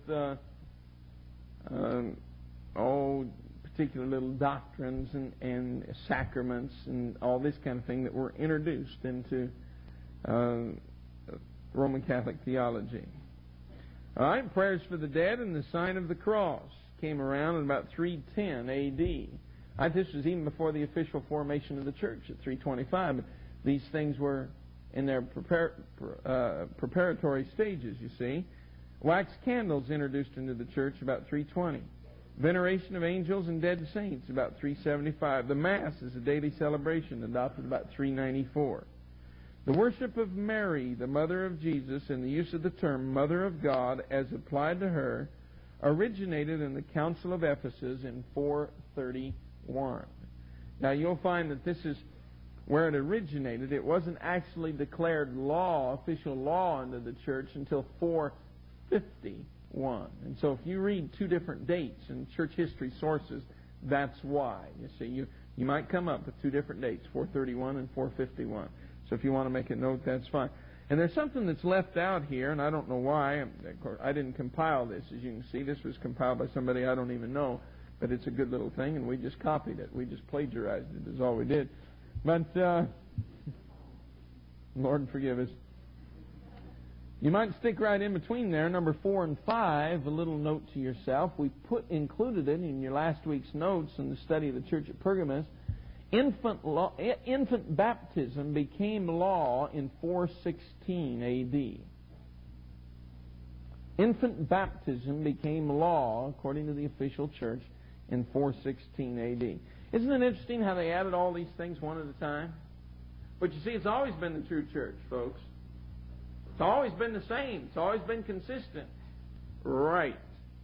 particular little doctrines and sacraments and all this kind of thing that were introduced into Roman Catholic theology. All right, prayers for the dead and the sign of the cross came around in about 310 A.D. This was even before the official formation of the church at 325. But these things were in their preparatory stages, you see. Wax candles introduced into the church about 320. Veneration of angels and dead saints about 375. The Mass is a daily celebration adopted about 394. The worship of Mary, the mother of Jesus, and the use of the term Mother of God as applied to her originated in the Council of Ephesus in 431. Now you'll find that this is where it originated. It wasn't actually declared law, official law into the church until 451. And so if you read 2 different dates in church history sources, that's why. You see, you might come up with 2 different dates, 431 and 451. So if you want to make a note, that's fine. And there's something that's left out here, and I don't know why. Of course, I didn't compile this, as you can see. This was compiled by somebody I don't even know, but it's a good little thing, and we just copied it. We just plagiarized it, is all we did. But, Lord forgive us. You might stick right in between there, number 4 and 5, a little note to yourself. We included it in your last week's notes in the study of the church at Pergamos. Infant baptism became law in 416 A.D. Infant baptism became law, according to the official church, in 416 A.D. Isn't it interesting how they added all these things one at a time? But you see, it's always been the true church, folks. It's always been the same. It's always been consistent. Right.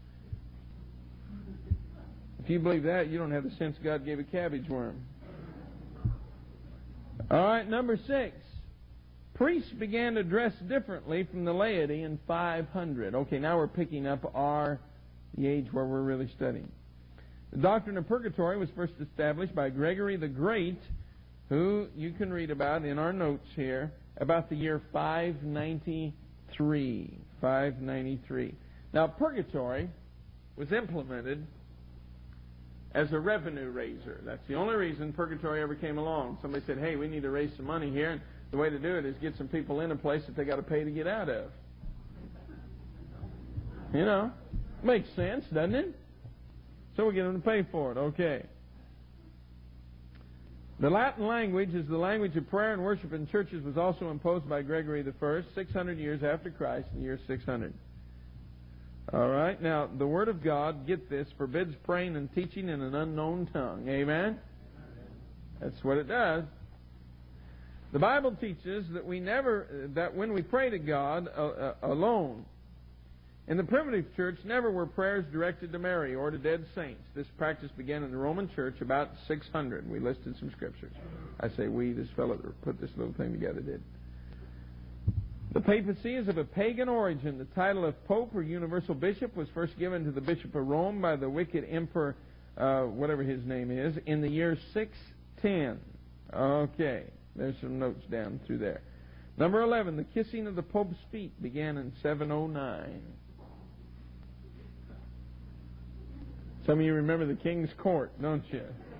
If you believe that, you don't have the sense God gave a cabbage worm. All right, number 6. Priests began to dress differently from the laity in 500. Okay, now we're picking up the age where we're really studying. The doctrine of purgatory was first established by Gregory the Great, who you can read about in our notes here, about the year 593. 593. Now, purgatory was implemented as a revenue raiser. That's the only reason purgatory ever came along. Somebody said, hey, we need to raise some money here, and the way to do it is get some people in a place that they got to pay to get out of. You know, makes sense, doesn't it? So we get them to pay for it. Okay. The Latin language is the language of prayer and worship in churches was also imposed by Gregory I, 600 years after Christ, in the year 600. All right. Now, the Word of God, get this, forbids praying and teaching in an unknown tongue. Amen? That's what it does. The Bible teaches that when we pray to God alone, in the primitive church, never were prayers directed to Mary or to dead saints. This practice began in the Roman church about 600. We listed some scriptures. I say we, this fellow that put this little thing together did. The papacy is of a pagan origin. The title of Pope or Universal Bishop was first given to the Bishop of Rome by the wicked Emperor, whatever his name is, in the year 610. Okay, there's some notes down through there. Number 11, the kissing of the Pope's feet began in 709. Some of you remember the King's Court, don't you?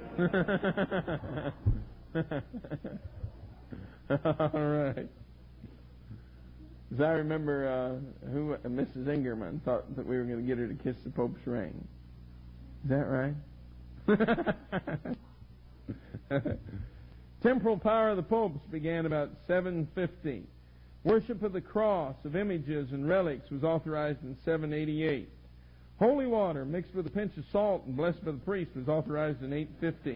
All right. As I remember, Mrs. Ingerman thought that we were going to get her to kiss the Pope's ring. Is that right? Temporal power of the popes began about 750. Worship of the cross, of images and relics was authorized in 788. Holy water mixed with a pinch of salt and blessed by the priest was authorized in 850.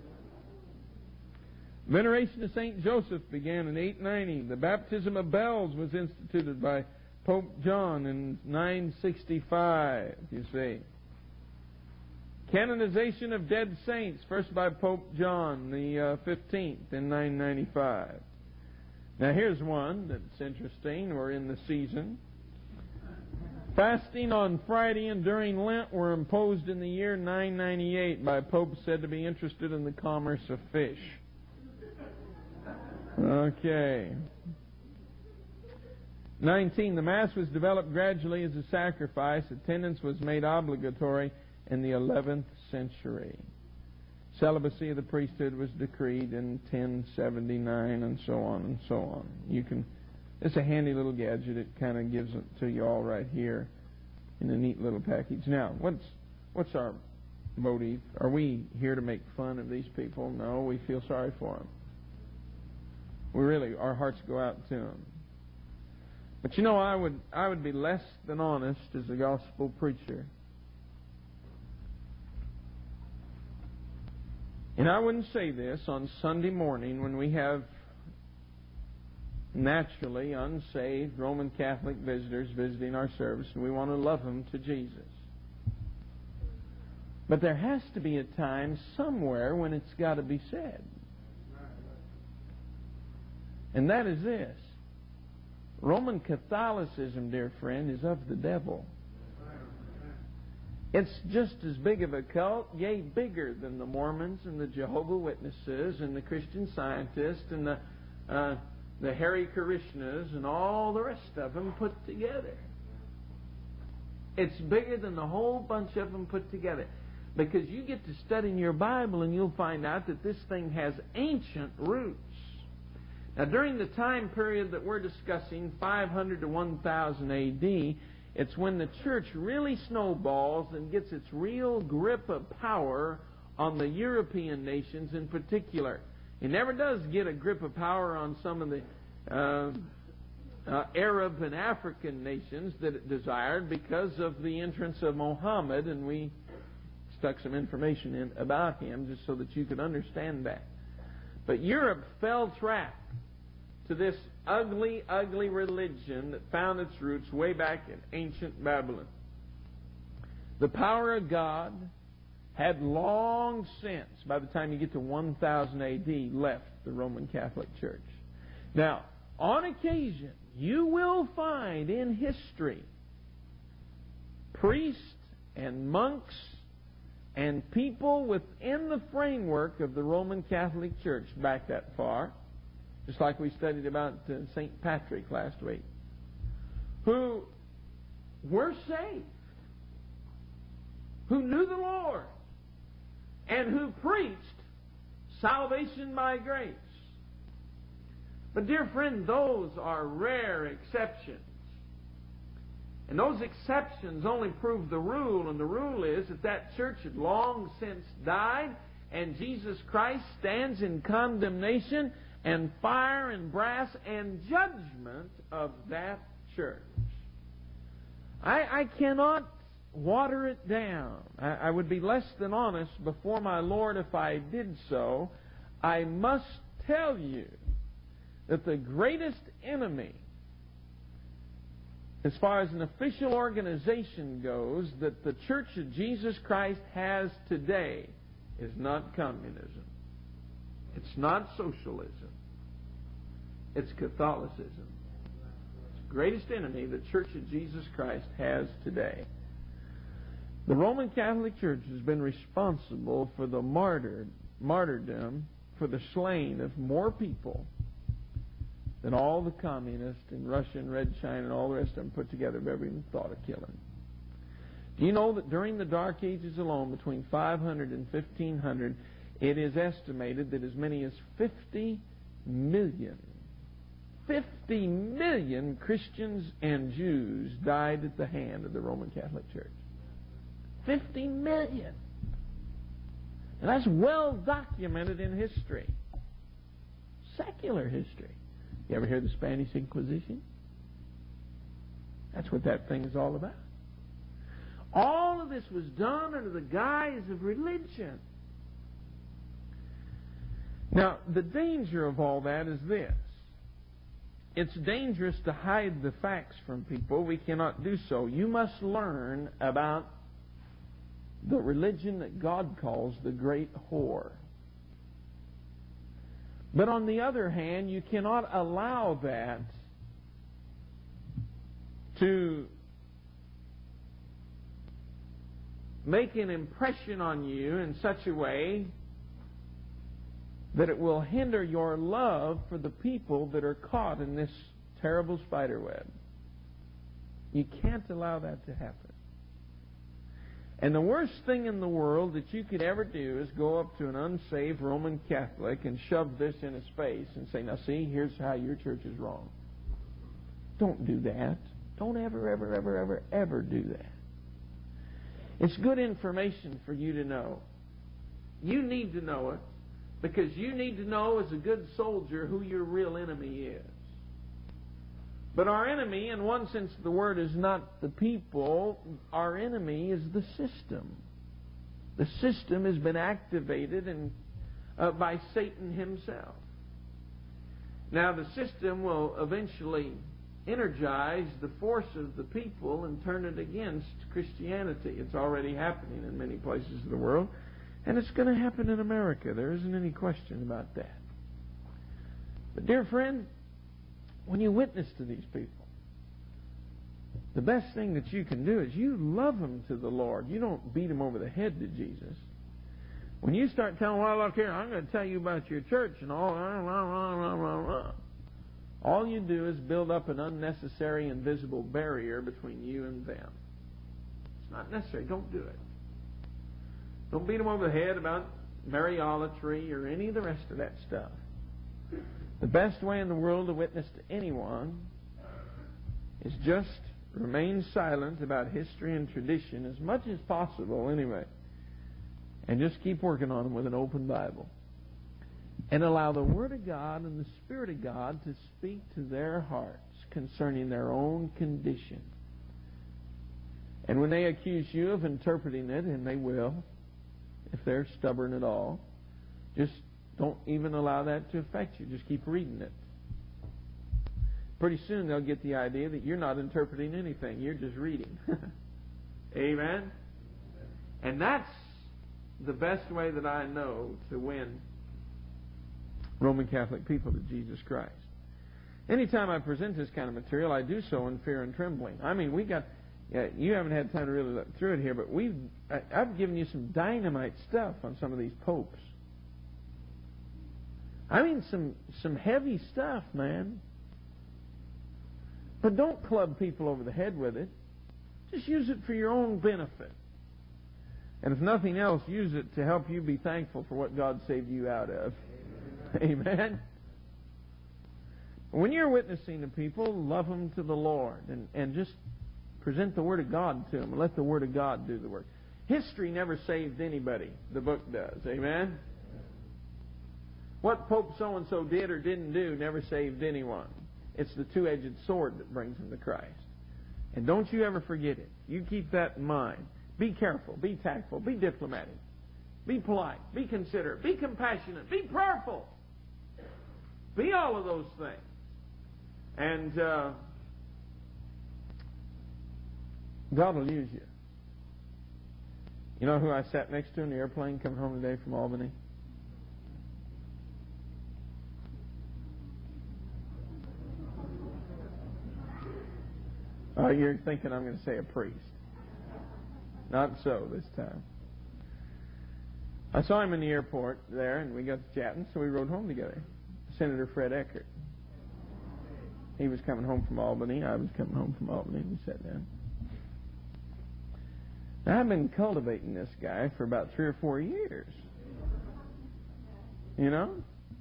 Veneration of St. Joseph began in 890. The baptism of bells was instituted by Pope John in 965, you see. Canonization of dead saints, first by Pope John the 15th in 995. Now here's one that's interesting. We're in the season. Fasting on Friday and during Lent were imposed in the year 998 by popes said to be interested in the commerce of fish. Okay. 19. The Mass was developed gradually as a sacrifice. Attendance was made obligatory in the 11th century. Celibacy of the priesthood was decreed in 1079, and so on and so on. It's a handy little gadget. It kind of gives it to you all right here in a neat little package. Now, what's our motive? Are we here to make fun of these people? No, we feel sorry for them. Our hearts go out to them. But you know, I would be less than honest as a gospel preacher. And I wouldn't say this on Sunday morning when we have naturally unsaved Roman Catholic visitors visiting our service, and we want to love them to Jesus. But there has to be a time somewhere when it's got to be said. And that is this. Roman Catholicism, dear friend, is of the devil. It's just as big of a cult, yea, bigger than the Mormons and the Jehovah's Witnesses and the Christian Scientists and the Hare Krishnas and all the rest of them put together. It's bigger than the whole bunch of them put together. Because you get to studying your Bible and you'll find out that this thing has ancient roots. Now, during the time period that we're discussing, 500 to 1000 A.D., it's when the church really snowballs and gets its real grip of power on the European nations in particular. It never does get a grip of power on some of the Arab and African nations that it desired because of the entrance of Muhammad, and we stuck some information in about him just so that you could understand that. But Europe fell trap to this ugly, ugly religion that found its roots way back in ancient Babylon. The power of God had long since, by the time you get to 1000 A.D., left the Roman Catholic Church. Now, on occasion, you will find in history priests and monks and people within the framework of the Roman Catholic Church back that far, just like we studied about St. Patrick last week, who were saved, who knew the Lord, and who preached salvation by grace. But dear friend, those are rare exceptions. And those exceptions only prove the rule, and the rule is that church had long since died, and Jesus Christ stands in condemnation and fire and brass and judgment of that church. I cannot water it down. I would be less than honest before my Lord if I did so. I must tell you that the greatest enemy, as far as an official organization goes, that the Church of Jesus Christ has today is not communism. It's not socialism. It's Catholicism. It's the greatest enemy the Church of Jesus Christ has today. The Roman Catholic Church has been responsible for the martyrdom, for the slaying of more people than all the communists in Russia and Red China and all the rest of them put together have ever even thought of killing. Do you know that during the Dark Ages alone, between 500 and 1500, it is estimated that as many as 50 million Christians and Jews died at the hand of the Roman Catholic Church. 50 million. And that's well documented in history. Secular history. You ever hear the Spanish Inquisition? That's what that thing is all about. All of this was done under the guise of religion. Now, the danger of all that is this. It's dangerous to hide the facts from people. We cannot do so. You must learn about the religion that God calls the great whore. But on the other hand, you cannot allow that to make an impression on you in such a way that it will hinder your love for the people that are caught in this terrible spider web. You can't allow that to happen. And the worst thing in the world that you could ever do is go up to an unsaved Roman Catholic and shove this in his face and say, now see, here's how your church is wrong. Don't do that. Don't ever do that. It's good information for you to know. You need to know it because you need to know as a good soldier who your real enemy is. But our enemy, in one sense of the word, is not the people. Our enemy is the system. The system has been activated by Satan himself. Now, the system will eventually energize the force of the people and turn it against Christianity. It's already happening in many places of the world, and it's going to happen in America. There isn't any question about that. But, dear friend, when you witness to these people, the best thing that you can do is you love them to the Lord. You don't beat them over the head to Jesus. When you start telling them, well, look here, I'm going to tell you about your church and all you do is build up an unnecessary invisible barrier between you and them. It's not necessary. Don't do it. Don't beat them over the head about Mariolatry or any of the rest of that stuff. The best way in the world to witness to anyone is just remain silent about history and tradition as much as possible anyway. And just keep working on them with an open Bible. And allow the Word of God and the Spirit of God to speak to their hearts concerning their own condition. And when they accuse you of interpreting it, and they will, if they're stubborn at all, just Don't even allow that to affect you. Just keep reading it. Pretty soon they'll get the idea that you're not interpreting anything. You're just reading. Amen? And that's the best way that I know to win Roman Catholic people to Jesus Christ. Anytime I present this kind of material, I do so in fear and trembling. I mean, you haven't had time to really look through it here, but I've given you some dynamite stuff on some of these popes. I mean, some heavy stuff, man. But don't club people over the head with it. Just use it for your own benefit. And if nothing else, use it to help you be thankful for what God saved you out of. Amen? When you're witnessing to people, love them to the Lord and just present the Word of God to them and let the Word of God do the work. History never saved anybody. The book does. Amen? What Pope so-and-so did or didn't do never saved anyone. It's the two-edged sword that brings them to Christ. And don't you ever forget it. You keep that in mind. Be careful. Be tactful. Be diplomatic. Be polite. Be considerate. Be compassionate. Be prayerful. Be all of those things. And God will use you. You know who I sat next to in the airplane coming home today from Albany? Oh, you're thinking I'm going to say a priest. Not so this time. I saw him in the airport there, and we got to chatting, so we rode home together. Senator Fred Eckert. He was coming home from Albany. I was coming home from Albany. We sat down. Now, I've been cultivating this guy for about 3 or 4 years. You know?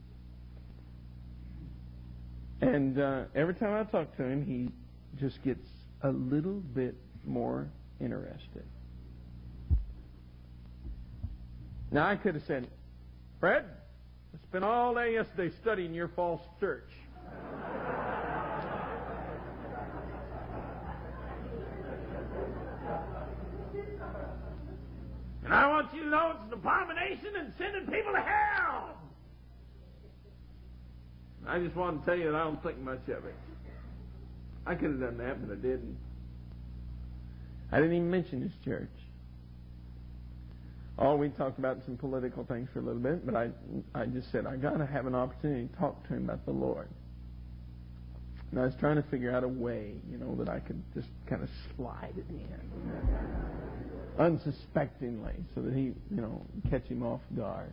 And every time I talk to him, he just gets a little bit more interested. Now, I could have said, Fred, I spent all day yesterday studying your false church. And I want you to know it's an abomination and sending people to hell. I just want to tell you that I don't think much of it. I could have done that, but I didn't. I didn't even mention his church. Oh, we talked about some political things for a little bit, but I just said, I got to have an opportunity to talk to him about the Lord. And I was trying to figure out a way, that I could just kind of slide it in. Unsuspectingly, so that he, catch him off guard.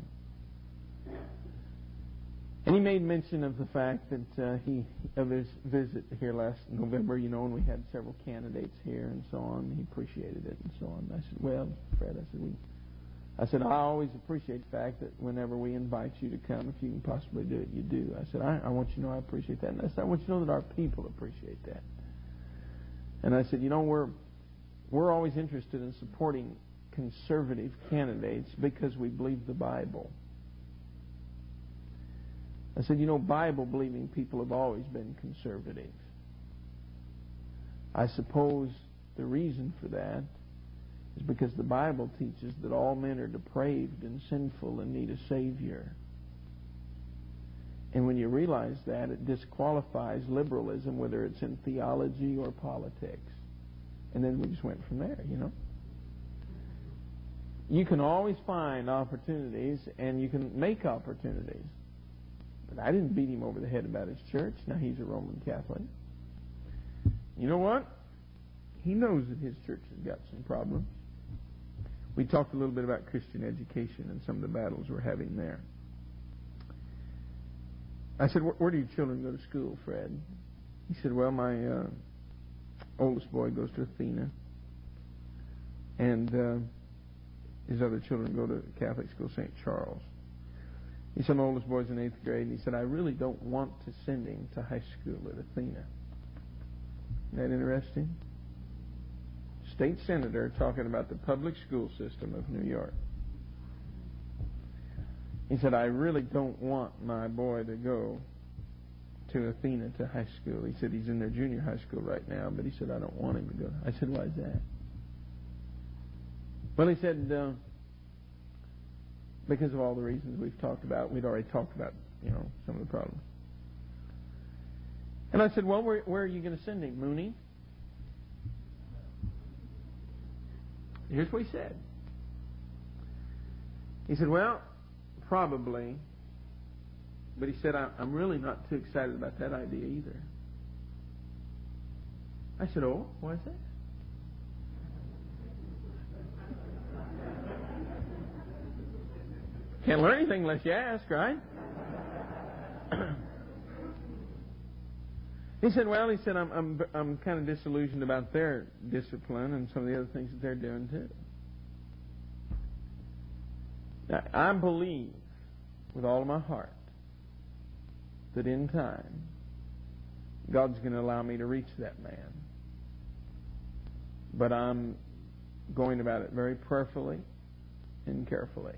And he made mention of the fact that of his visit here last November, and we had several candidates here and so on. He appreciated it and so on. I said, well, Fred, I always appreciate the fact that whenever we invite you to come, if you can possibly do it, you do. I said, I want you to know I appreciate that. And I said, I want you to know that our people appreciate that. And I said, we're always interested in supporting conservative candidates because we believe the Bible. I said, Bible-believing people have always been conservative. I suppose the reason for that is because the Bible teaches that all men are depraved and sinful and need a Savior. And when you realize that, it disqualifies liberalism, whether it's in theology or politics. And then we just went from there, You can always find opportunities, and you can make opportunities. But I didn't beat him over the head about his church. Now he's a Roman Catholic. You know what? He knows that his church has got some problems. We talked a little bit about Christian education and some of the battles we're having there. I said, where do your children go to school, Fred? He said, well, my oldest boy goes to Athena, and his other children go to Catholic school, St. Charles. He said, my oldest boy's in 8th grade, and he said, I really don't want to send him to high school at Athena. Isn't that interesting? State senator talking about the public school system of New York. He said, I really don't want my boy to go to Athena to high school. He said he's in their junior high school right now, but he said, I don't want him to go. I said, why is that? Well, he said, because of all the reasons we've talked about. We'd already talked about, some of the problems. And I said, well, where are you going to send him, Mooney? Here's what he said. He said, well, probably. But he said, I'm really not too excited about that idea either. I said, oh, why is that? Can't learn anything unless you ask, right? He said, well, I'm kind of disillusioned about their discipline and some of the other things that they're doing too. Now, I believe with all of my heart that in time God's going to allow me to reach that man. But I'm going about it very prayerfully and carefully.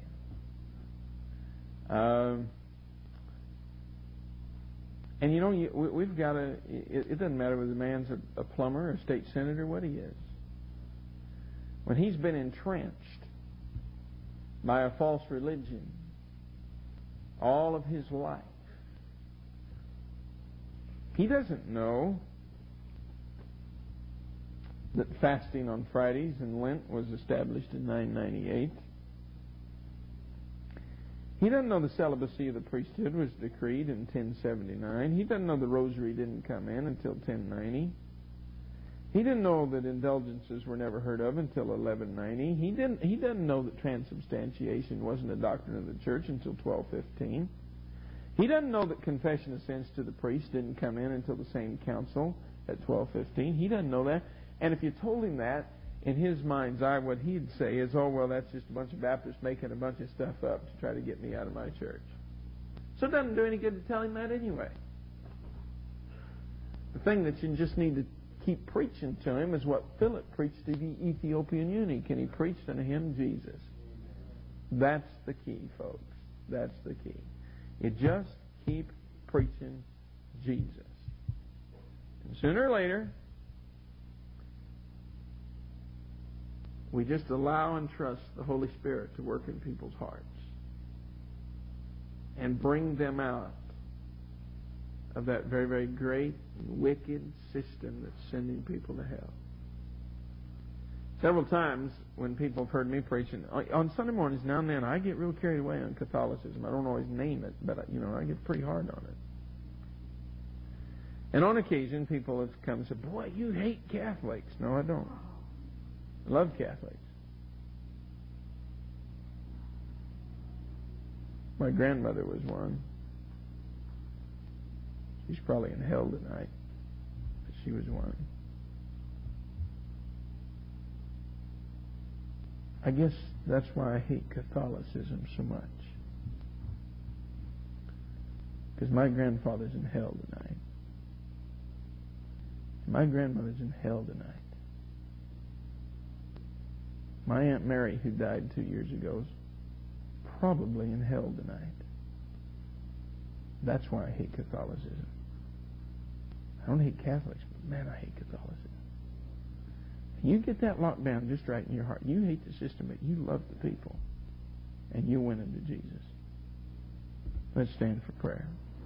And we've got to. It doesn't matter whether the man's a plumber, a state senator, what he is. When he's been entrenched by a false religion all of his life, he doesn't know that fasting on Fridays and Lent was established in 998. He doesn't know the celibacy of the priesthood was decreed in 1079. He doesn't know the rosary didn't come in until 1090. He didn't know that indulgences were never heard of until 1190. He doesn't know that transubstantiation wasn't a doctrine of the church until 1215. He doesn't know that confession of sins to the priest didn't come in until the same council at 1215. He doesn't know that. And if you told him that, in his mind's eye, what he'd say is, oh, well, that's just a bunch of Baptists making a bunch of stuff up to try to get me out of my church. So it doesn't do any good to tell him that anyway. The thing that you just need to keep preaching to him is what Philip preached to the Ethiopian eunuch, and he preached unto him Jesus. That's the key, folks. That's the key. You just keep preaching Jesus. And sooner or later, we just allow and trust the Holy Spirit to work in people's hearts and bring them out of that very, very great, wicked system that's sending people to hell. Several times when people have heard me preaching, on Sunday mornings now and then, I get real carried away on Catholicism. I don't always name it, but I get pretty hard on it. And on occasion, people have come and said, boy, you hate Catholics. No, I don't. I love Catholics. My grandmother was one. She's probably in hell tonight. But she was one. I guess that's why I hate Catholicism so much. Because my grandfather's in hell tonight. My grandmother's in hell tonight. My Aunt Mary, who died 2 years ago, is probably in hell tonight. That's why I hate Catholicism. I don't hate Catholics, but man, I hate Catholicism. You get that locked down just right in your heart. You hate the system, but you love the people. And you win them to Jesus. Let's stand for prayer.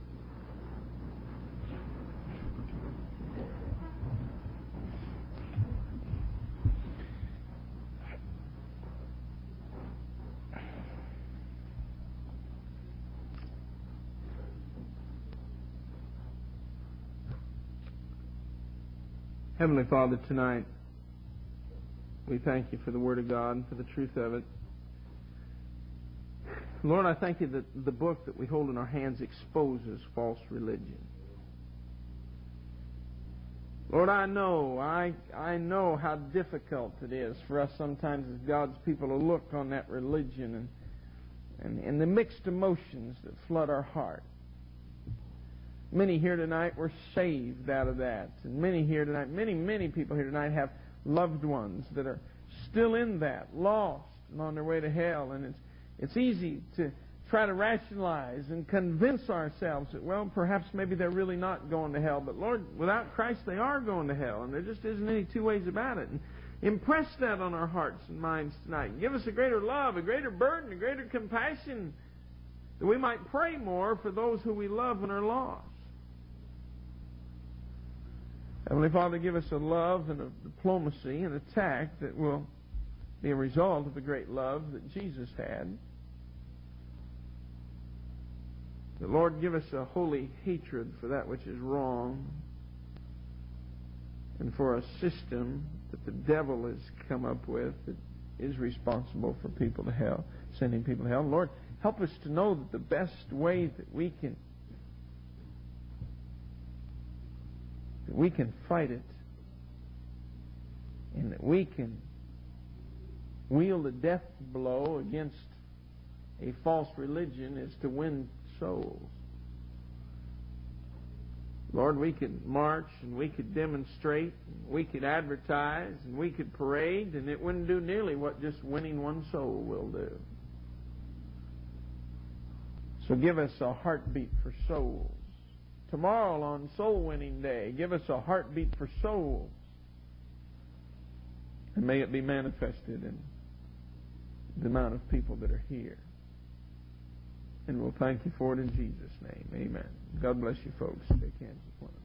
Heavenly Father, tonight we thank you for the Word of God and for the truth of it. Lord, I thank you that the book that we hold in our hands exposes false religion. Lord, I know how difficult it is for us sometimes as God's people to look on that religion and the mixed emotions that flood our heart. Many here tonight were saved out of that. And many here tonight, many people here tonight have loved ones that are still in that, lost and on their way to hell. And it's easy try to rationalize and convince ourselves that, well, perhaps maybe they're really not going to hell. But Lord, without Christ they are going to hell, and there just isn't any two ways about it. And impress that on our hearts and minds tonight. Give us a greater love, a greater burden, a greater compassion, that we might pray more for those who we love and are lost. Heavenly Father, give us a love and a diplomacy and a tact that will be a result of the great love that Jesus had. The Lord, give us a holy hatred for that which is wrong and for a system that the devil has come up with that is responsible for people to hell, sending people to hell. Lord, help us to know that the best way that we can fight it, and that we can wield a death blow against a false religion, is to win souls. Lord, we could march and we could demonstrate, and we could advertise, and we could parade, and it wouldn't do nearly what just winning one soul will do. So give us a heartbeat for souls. Tomorrow on Soul Winning Day, give us a heartbeat for souls. And may it be manifested in the amount of people that are here. And we'll thank you for it in Jesus' name. Amen. God bless you folks. Shake hands with one another.